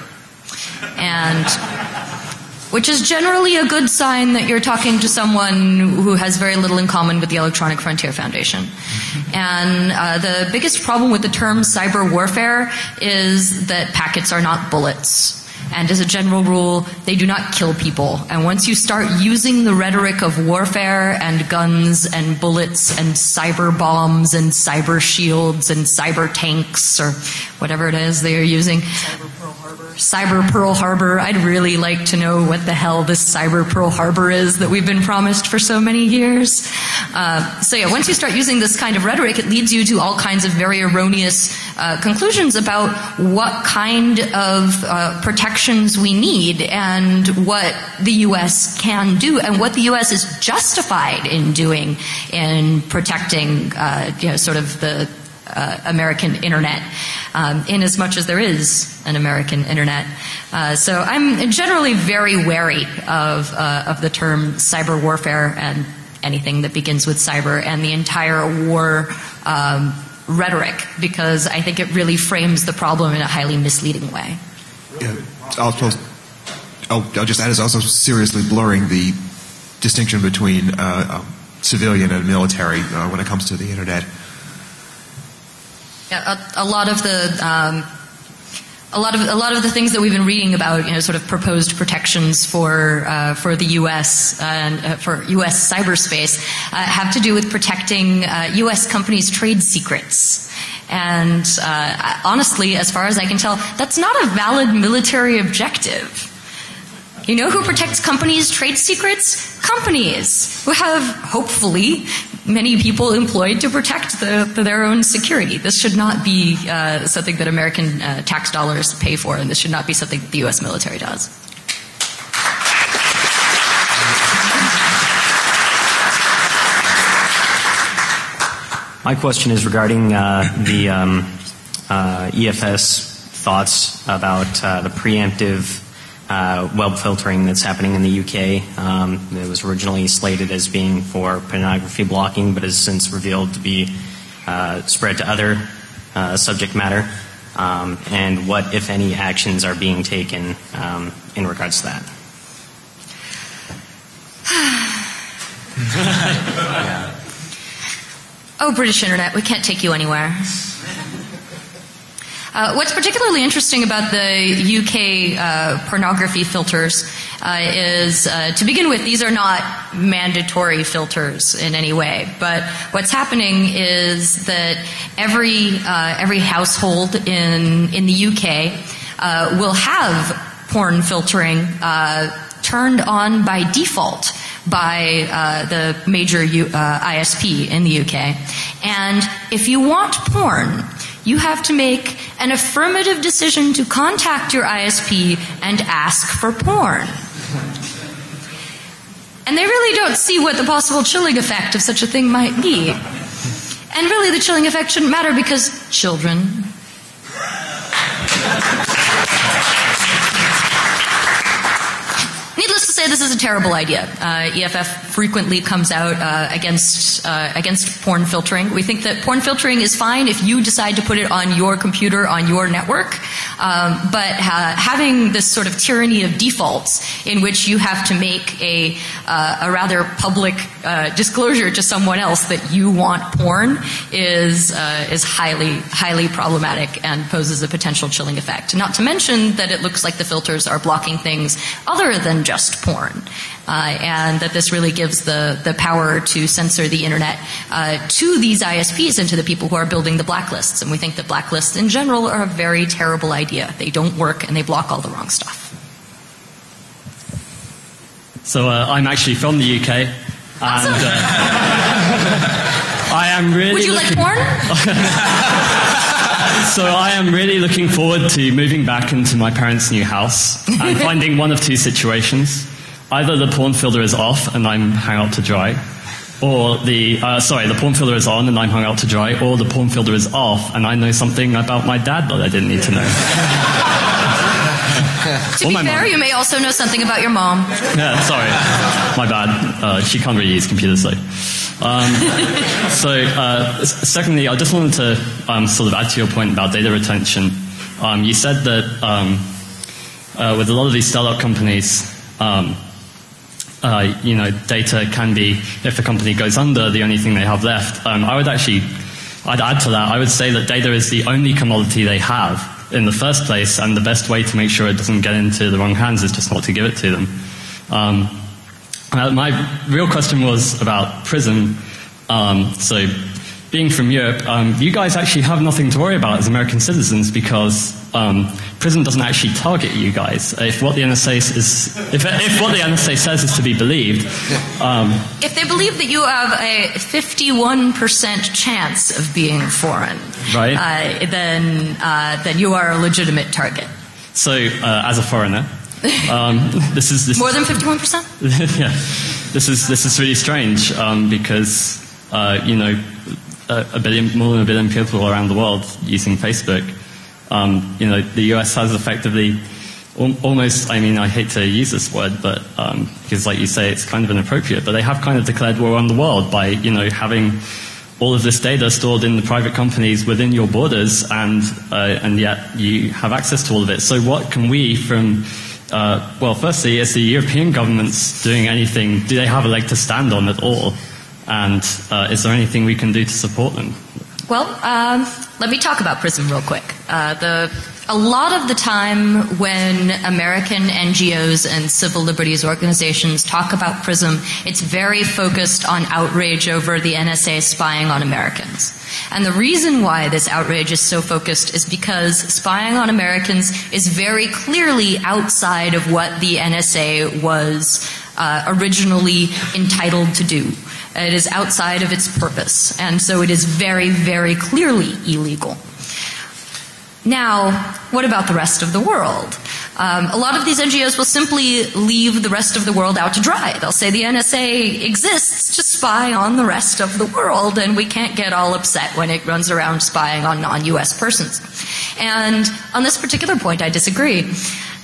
And which is generally a good sign that you're talking to someone who has very little in common with the Electronic Frontier Foundation. And uh, the biggest problem with the term cyber warfare is that packets are not bullets. And as a general rule, they do not kill people. And once you start using the rhetoric of warfare and guns and bullets and cyber bombs and cyber shields and cyber tanks or whatever it is they are using, Cyber Pearl Harbor. I'd really like to know what the hell this Cyber Pearl Harbor is that we've been promised for so many years. Uh, so yeah, once you start using this kind of rhetoric, it leads you to all kinds of very erroneous uh, conclusions about what kind of uh, protections we need and what the U S can do and what the U S is justified in doing in protecting, uh, you know, sort of the Uh, American Internet, um, in as much as there is an American Internet. Uh, so I'm generally very wary of uh, of the term cyber warfare and anything that begins with cyber and the entire war um, rhetoric, because I think it really frames the problem in a highly misleading way. Yeah, I'll, I'll, I'll just add, it's also seriously blurring the distinction between uh, um, civilian and military uh, when it comes to the Internet. Yeah, a, a lot of the um, a lot of a lot of the things that we've been reading about, you know, sort of proposed protections for uh, for the U S and uh, for U S cyberspace uh, have to do with protecting uh, U S companies' trade secrets. And uh, honestly, as far as I can tell, that's not a valid military objective. You know who protects companies' trade secrets? Companies who have, hopefully, many people employed to protect the, the, their own security. This should not be uh, something that American uh, tax dollars pay for, and this should not be something that the U S military does. My question is regarding uh, the um, uh, E F S thoughts about uh, the preemptive uh, web filtering that's happening in the U K. Um, it was originally slated as being for pornography blocking, but has since revealed to be uh, spread to other uh, subject matter. Um, and what, if any, actions are being taken um, in regards to that? Oh, British Internet, we can't take you anywhere. Uh, what's particularly interesting about the U K uh, pornography filters uh, is, uh, to begin with, these are not mandatory filters in any way. But what's happening is that every uh, every household in in the U K uh, will have porn filtering uh, turned on by default by uh, the major U, uh, I S P in the U K. And if you want porn, you have to make an affirmative decision to contact your I S P and ask for porn. And they really don't see what the possible chilling effect of such a thing might be. And really the chilling effect shouldn't matter because children. Needless to say, this is a terrible idea. Uh, E F F frequently comes out uh, against uh, against porn filtering. We think that porn filtering is fine if you decide to put it on your computer, on your network. Um, but uh, having this sort of tyranny of defaults in which you have to make a, uh, a rather public uh, disclosure to someone else that you want porn is uh, is highly, highly problematic and poses a potential chilling effect. Not to mention that it looks like the filters are blocking things other than just porn. Uh, and that this really gives the, the power to censor the internet uh, to these I S Ps and to the people who are building the blacklists. And we think that blacklists in general are a very terrible idea. They don't work and they block all the wrong stuff. So uh, I'm actually from the U K. And uh, I am really Would you looking- like porn? So I am really looking forward to moving back into my parents' new house and finding one of two situations. Either the porn filter is off and I'm hung out to dry, or the, uh, sorry, the porn filter is on and I'm hung out to dry, or the porn filter is off and I know something about my dad that I didn't need to know. To be fair, you may also know something about your mom. Yeah, sorry. My bad. Uh, she can't really use computers, so. Um, so, uh, s- secondly, I just wanted to um, sort of add to your point about data retention. Um, you said that um, uh, with a lot of these startup companies, um, uh, you know, data can be, if the company goes under, the only thing they have left. Um, I would actually, I'd add to that, I would say that data is the only commodity they have in the first place, and the best way to make sure it doesn't get into the wrong hands is just not to give it to them. Um, uh, my real question was about PRISM. Um, so, being from Europe, um, you guys actually have nothing to worry about as American citizens because um, PRISM doesn't actually target you guys. If what the N S A is, if, if what the N S A says is to be believed, um, If they believe that you have a fifty-one percent chance of being foreign, right? uh, then uh, then you are a legitimate target. So, uh, as a foreigner, um, this is this More than fifty-one percent? yeah, this is this is really strange um, because uh, you know a, a billion, more than a billion people around the world using Facebook. Um, you know, the U S has effectively al- almost. I mean, I hate to use this word, but um, because, like you say, it's kind of inappropriate. But they have kind of declared war on the world by you know having all of this data stored in the private companies within your borders, and uh, and yet you have access to all of it. So, what can we from Uh, well, firstly, is the European governments doing anything? Do they have a leg to stand on at all? And uh, is there anything we can do to support them? Well, um, let me talk about PRISM real quick. Uh, the a lot of the time when American N G Os and civil liberties organizations talk about PRISM, it's very focused on outrage over the N S A spying on Americans. And the reason why this outrage is so focused is because spying on Americans is very clearly outside of what the N S A was uh, originally entitled to do. It is outside of its purpose, and so it is very, very clearly illegal. Now, what about the rest of the world? Um, a lot of these N G Os will simply leave the rest of the world out to dry. They'll say the N S A exists to spy on the rest of the world, and we can't get all upset when it runs around spying on non-U S persons. And on this particular point, I disagree.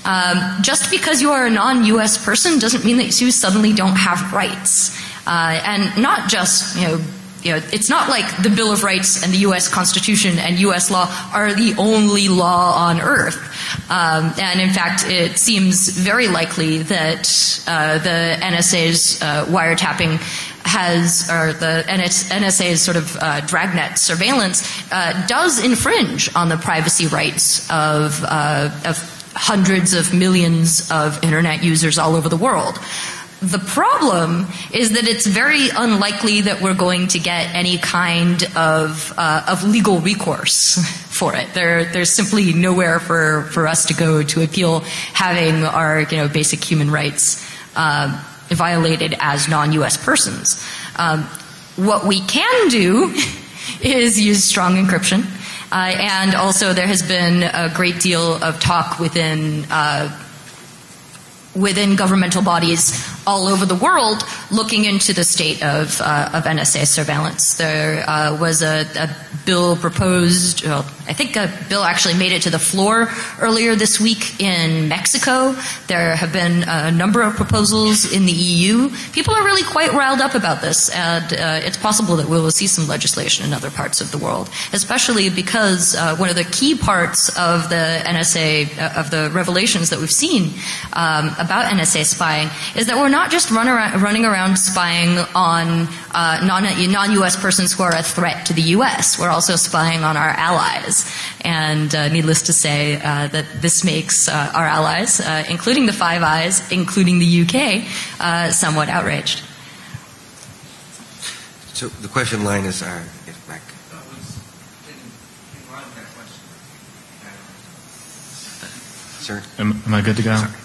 Um, just because you are a non-U S person doesn't mean that you suddenly don't have rights. Uh, and not just, you know, you know, it's not like the Bill of Rights and the U S Constitution and U S law are the only law on earth. Um, and in fact, it seems very likely that uh, the N S A's uh, wiretapping has, or the N S A's sort of uh, dragnet surveillance uh, does infringe on the privacy rights of, uh, of hundreds of millions of internet users all over the world. The problem is that it's very unlikely that we're going to get any kind of uh, of legal recourse for it. There, there's simply nowhere for, for us to go to appeal having our you know basic human rights uh, violated as non-U S persons. Um, what we can do is use strong encryption. Uh, and also there has been a great deal of talk within uh, within governmental bodies all over the world looking into the state of, uh, of N S A surveillance. There uh, was a, a bill proposed, well, I think a bill actually made it to the floor earlier this week in Mexico. There have been a number of proposals in the E U. People are really quite riled up about this, and uh, it's possible that we will see some legislation in other parts of the world, especially because uh, one of the key parts of the N S A, uh, of the revelations that we've seen um, about N S A spying is that we're not just run around, running around spying on uh, non, non-U S persons who are a threat to the U S. We're also spying on our allies. And uh, needless to say uh, that this makes uh, our allies, uh, including the Five Eyes, including the U K, uh, somewhat outraged. So the question line is, uh, is back. Sir? Am, am I good to go? Sorry.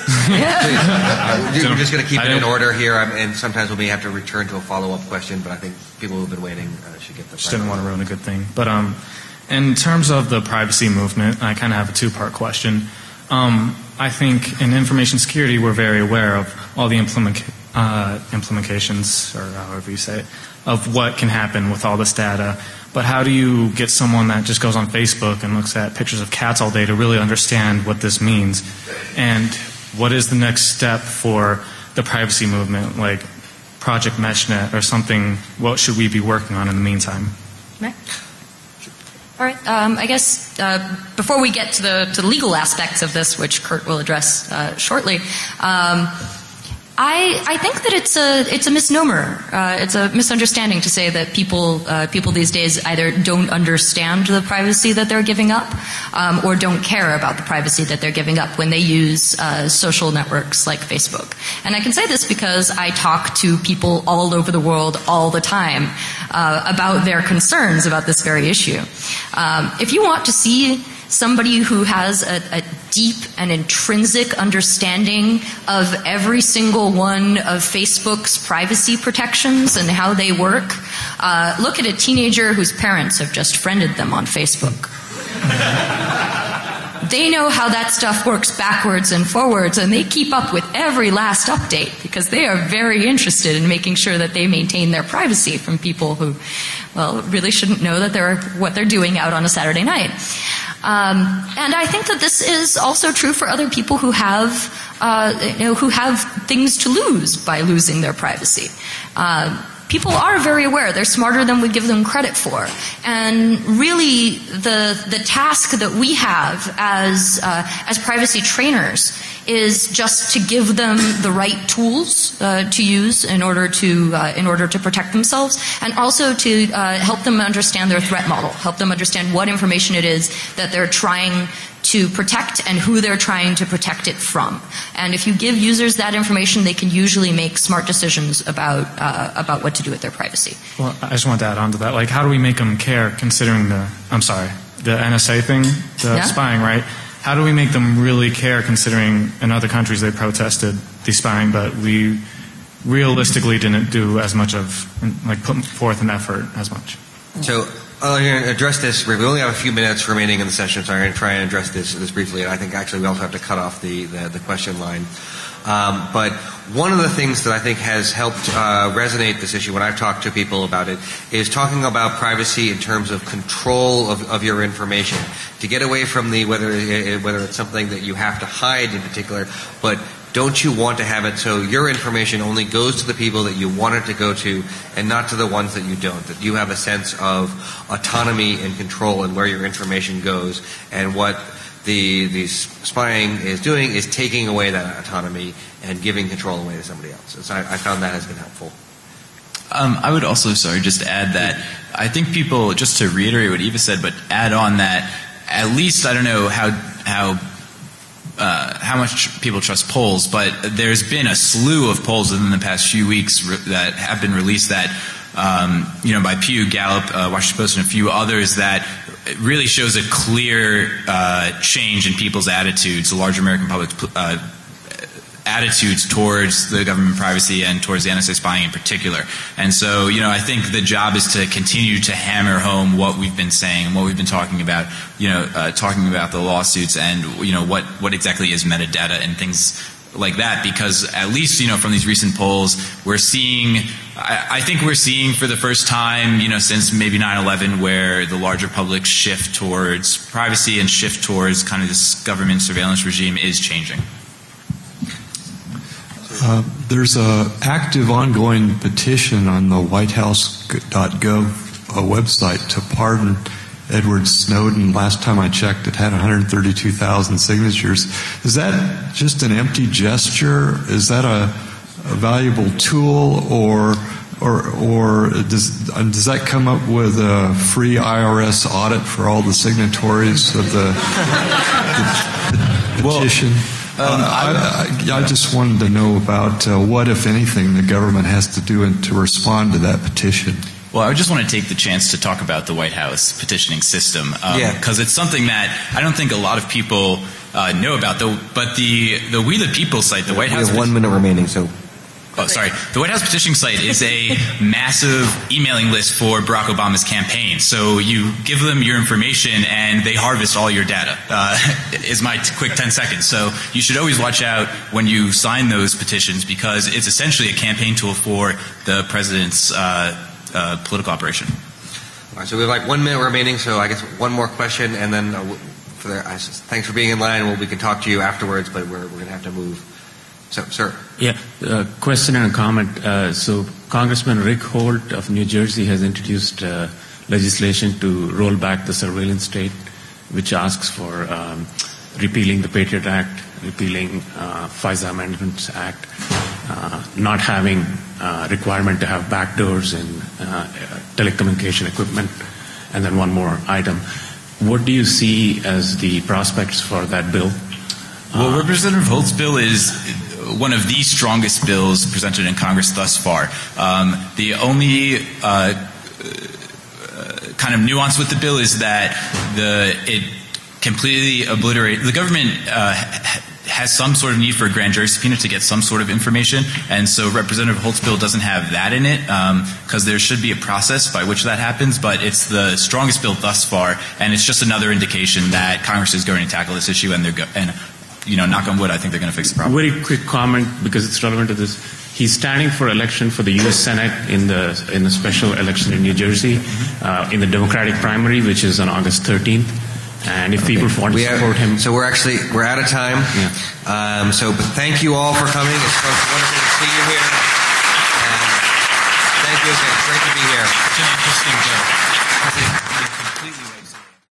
We're just going to keep it in order here, um, and sometimes we may have to return to a follow-up question, but I think people who have been waiting uh, should get the Just didn't want to ruin a good thing. But um, in terms of the privacy movement, I kind of have a two-part question. Um, I think in information security, we're very aware of all the implement, uh, implementations, or however you say it, of what can happen with all this data. But how do you get someone that just goes on Facebook and looks at pictures of cats all day to really understand what this means? And what is the next step for the privacy movement, like Project MeshNet or something? What should we be working on in the meantime? Right. All right. Um, I guess uh, before we get to the to the legal aspects of this, which Kurt will address uh, shortly, um, I I think that it's a it's a misnomer. Uh, it's a misunderstanding to say that people uh, people these days either don't understand the privacy that they're giving up, um, or don't care about the privacy that they're giving up when they use uh, social networks like Facebook. And I can say this because I talk to people all over the world all the time uh, about their concerns about this very issue. Um, if you want to see somebody who has a, a deep and intrinsic understanding of every single one of Facebook's privacy protections and how they work, uh, look at a teenager whose parents have just friended them on Facebook. They know how that stuff works backwards and forwards, and they keep up with every last update because they are very interested in making sure that they maintain their privacy from people who, well, really shouldn't know that they're what they're doing out on a Saturday night. Um, and I think that this is also true for other people who have, uh, you know, who have things to lose by losing their privacy. Uh, people are very aware. They're smarter than we give them credit for. And really, the the task that we have as uh, as privacy trainers is just to give them the right tools uh, to use in order to uh, in order to protect themselves, and also to uh, help them understand their threat model, help them understand what information it is that they're trying to protect and who they're trying to protect it from. And if you give users that information, they can usually make smart decisions about uh, about what to do with their privacy. Well, I just want to add on to that. Like, how do we make them care considering the, I'm sorry, the N S A thing, the Yeah. spying, right? How do we make them really care considering in other countries they protested the spying, but we realistically didn't do as much of, like, put forth an effort as much? So I'm going to address this briefly. We only have a few minutes remaining in the session, so I'm going to try and address this, this briefly. And I think actually we also have to cut off the, the, the question line. Um, but one of the things that I think has helped uh, resonate this issue when I've talked to people about it is talking about privacy in terms of control of, of your information. To get away from the whether whether it's something that you have to hide in particular, but don't you want to have it so your information only goes to the people that you want it to go to and not to the ones that you don't, that you have a sense of autonomy and control in where your information goes, and what the, the spying is doing is taking away that autonomy and giving control away to somebody else. And so I, I found that has been helpful. Um, I would also, sorry, just add that I think people, just to reiterate what Eva said, but add on that at least, I don't know how how uh, how much people trust polls, but there's been a slew of polls within the past few weeks re- that have been released that, um, you know, by Pew, Gallup, uh, Washington Post, and a few others that it really shows a clear uh, change in people's attitudes, the large American public uh, attitudes towards the government privacy and towards the N S A spying in particular. And so, you know, I think the job is to continue to hammer home what we've been saying and what we've been talking about, you know, uh, talking about the lawsuits and, you know, what, what exactly is metadata and things like that, because at least, you know, from these recent polls, we're seeing, I, I think we're seeing for the first time, you know, since maybe nine eleven, where the larger public shift towards privacy and shift towards kind of this government surveillance regime is changing. Uh, there's a active ongoing petition on the white house dot gov uh, website to pardon Edward Snowden. Last time I checked, it had one hundred thirty-two thousand signatures. Is that just an empty gesture? Is that a, a valuable tool, or or or does does that come up with a free I R S audit for all the signatories of the, the, the petition? Well, Um, I, I, I just wanted to know about uh, what, if anything, the government has to do in, to respond to that petition. Well, I just want to take the chance to talk about the White House petitioning system, because um, yeah. it's something that I don't think a lot of people uh, know about. Though, but the the We the People site, the White we House. We have one minute remaining, so. Oh, sorry. The White House petitioning site is a massive emailing list for Barack Obama's campaign. So you give them your information and they harvest all your data, uh, is my t- quick ten seconds. So you should always watch out when you sign those petitions, because it's essentially a campaign tool for the president's uh, uh, political operation. All right, so we have like one minute remaining, so I guess one more question, and then uh, for the, uh, thanks for being in line. Well, we can talk to you afterwards, but we're, we're going to have to move. So, sir. Yeah, uh, question and a comment. Uh, so, Congressman Rick Holt of New Jersey has introduced uh, legislation to roll back the surveillance state, which asks for um, repealing the Patriot Act, repealing uh, FISA Amendments Act, uh, not having uh, requirement to have backdoors in uh, telecommunication equipment, and then one more item. What do you see as the prospects for that bill? Well, Representative Holt's bill is one of the strongest bills presented in Congress thus far. Um, the only uh, kind of nuance with the bill is that the it completely obliterates the government. Uh, has some sort of need for a grand jury subpoena to get some sort of information, and so Representative Holt's bill doesn't have that in it, because um, there should be a process by which that happens, but it's the strongest bill thus far, and it's just another indication that Congress is going to tackle this issue, and they're go- and you know, knock on wood, I think they're going to fix the problem. Very quick comment, because it's relevant to this. He's standing for election for the U S Senate in the in the special election in New Jersey, mm-hmm. uh, in the Democratic primary, which is on August thirteenth. And if okay. people want to we support have, him, so we're actually we're out of time. Yeah. Um, so, but thank you all for coming. It's wonderful to see you here. And thank you again. Great to be here. It's an interesting bill.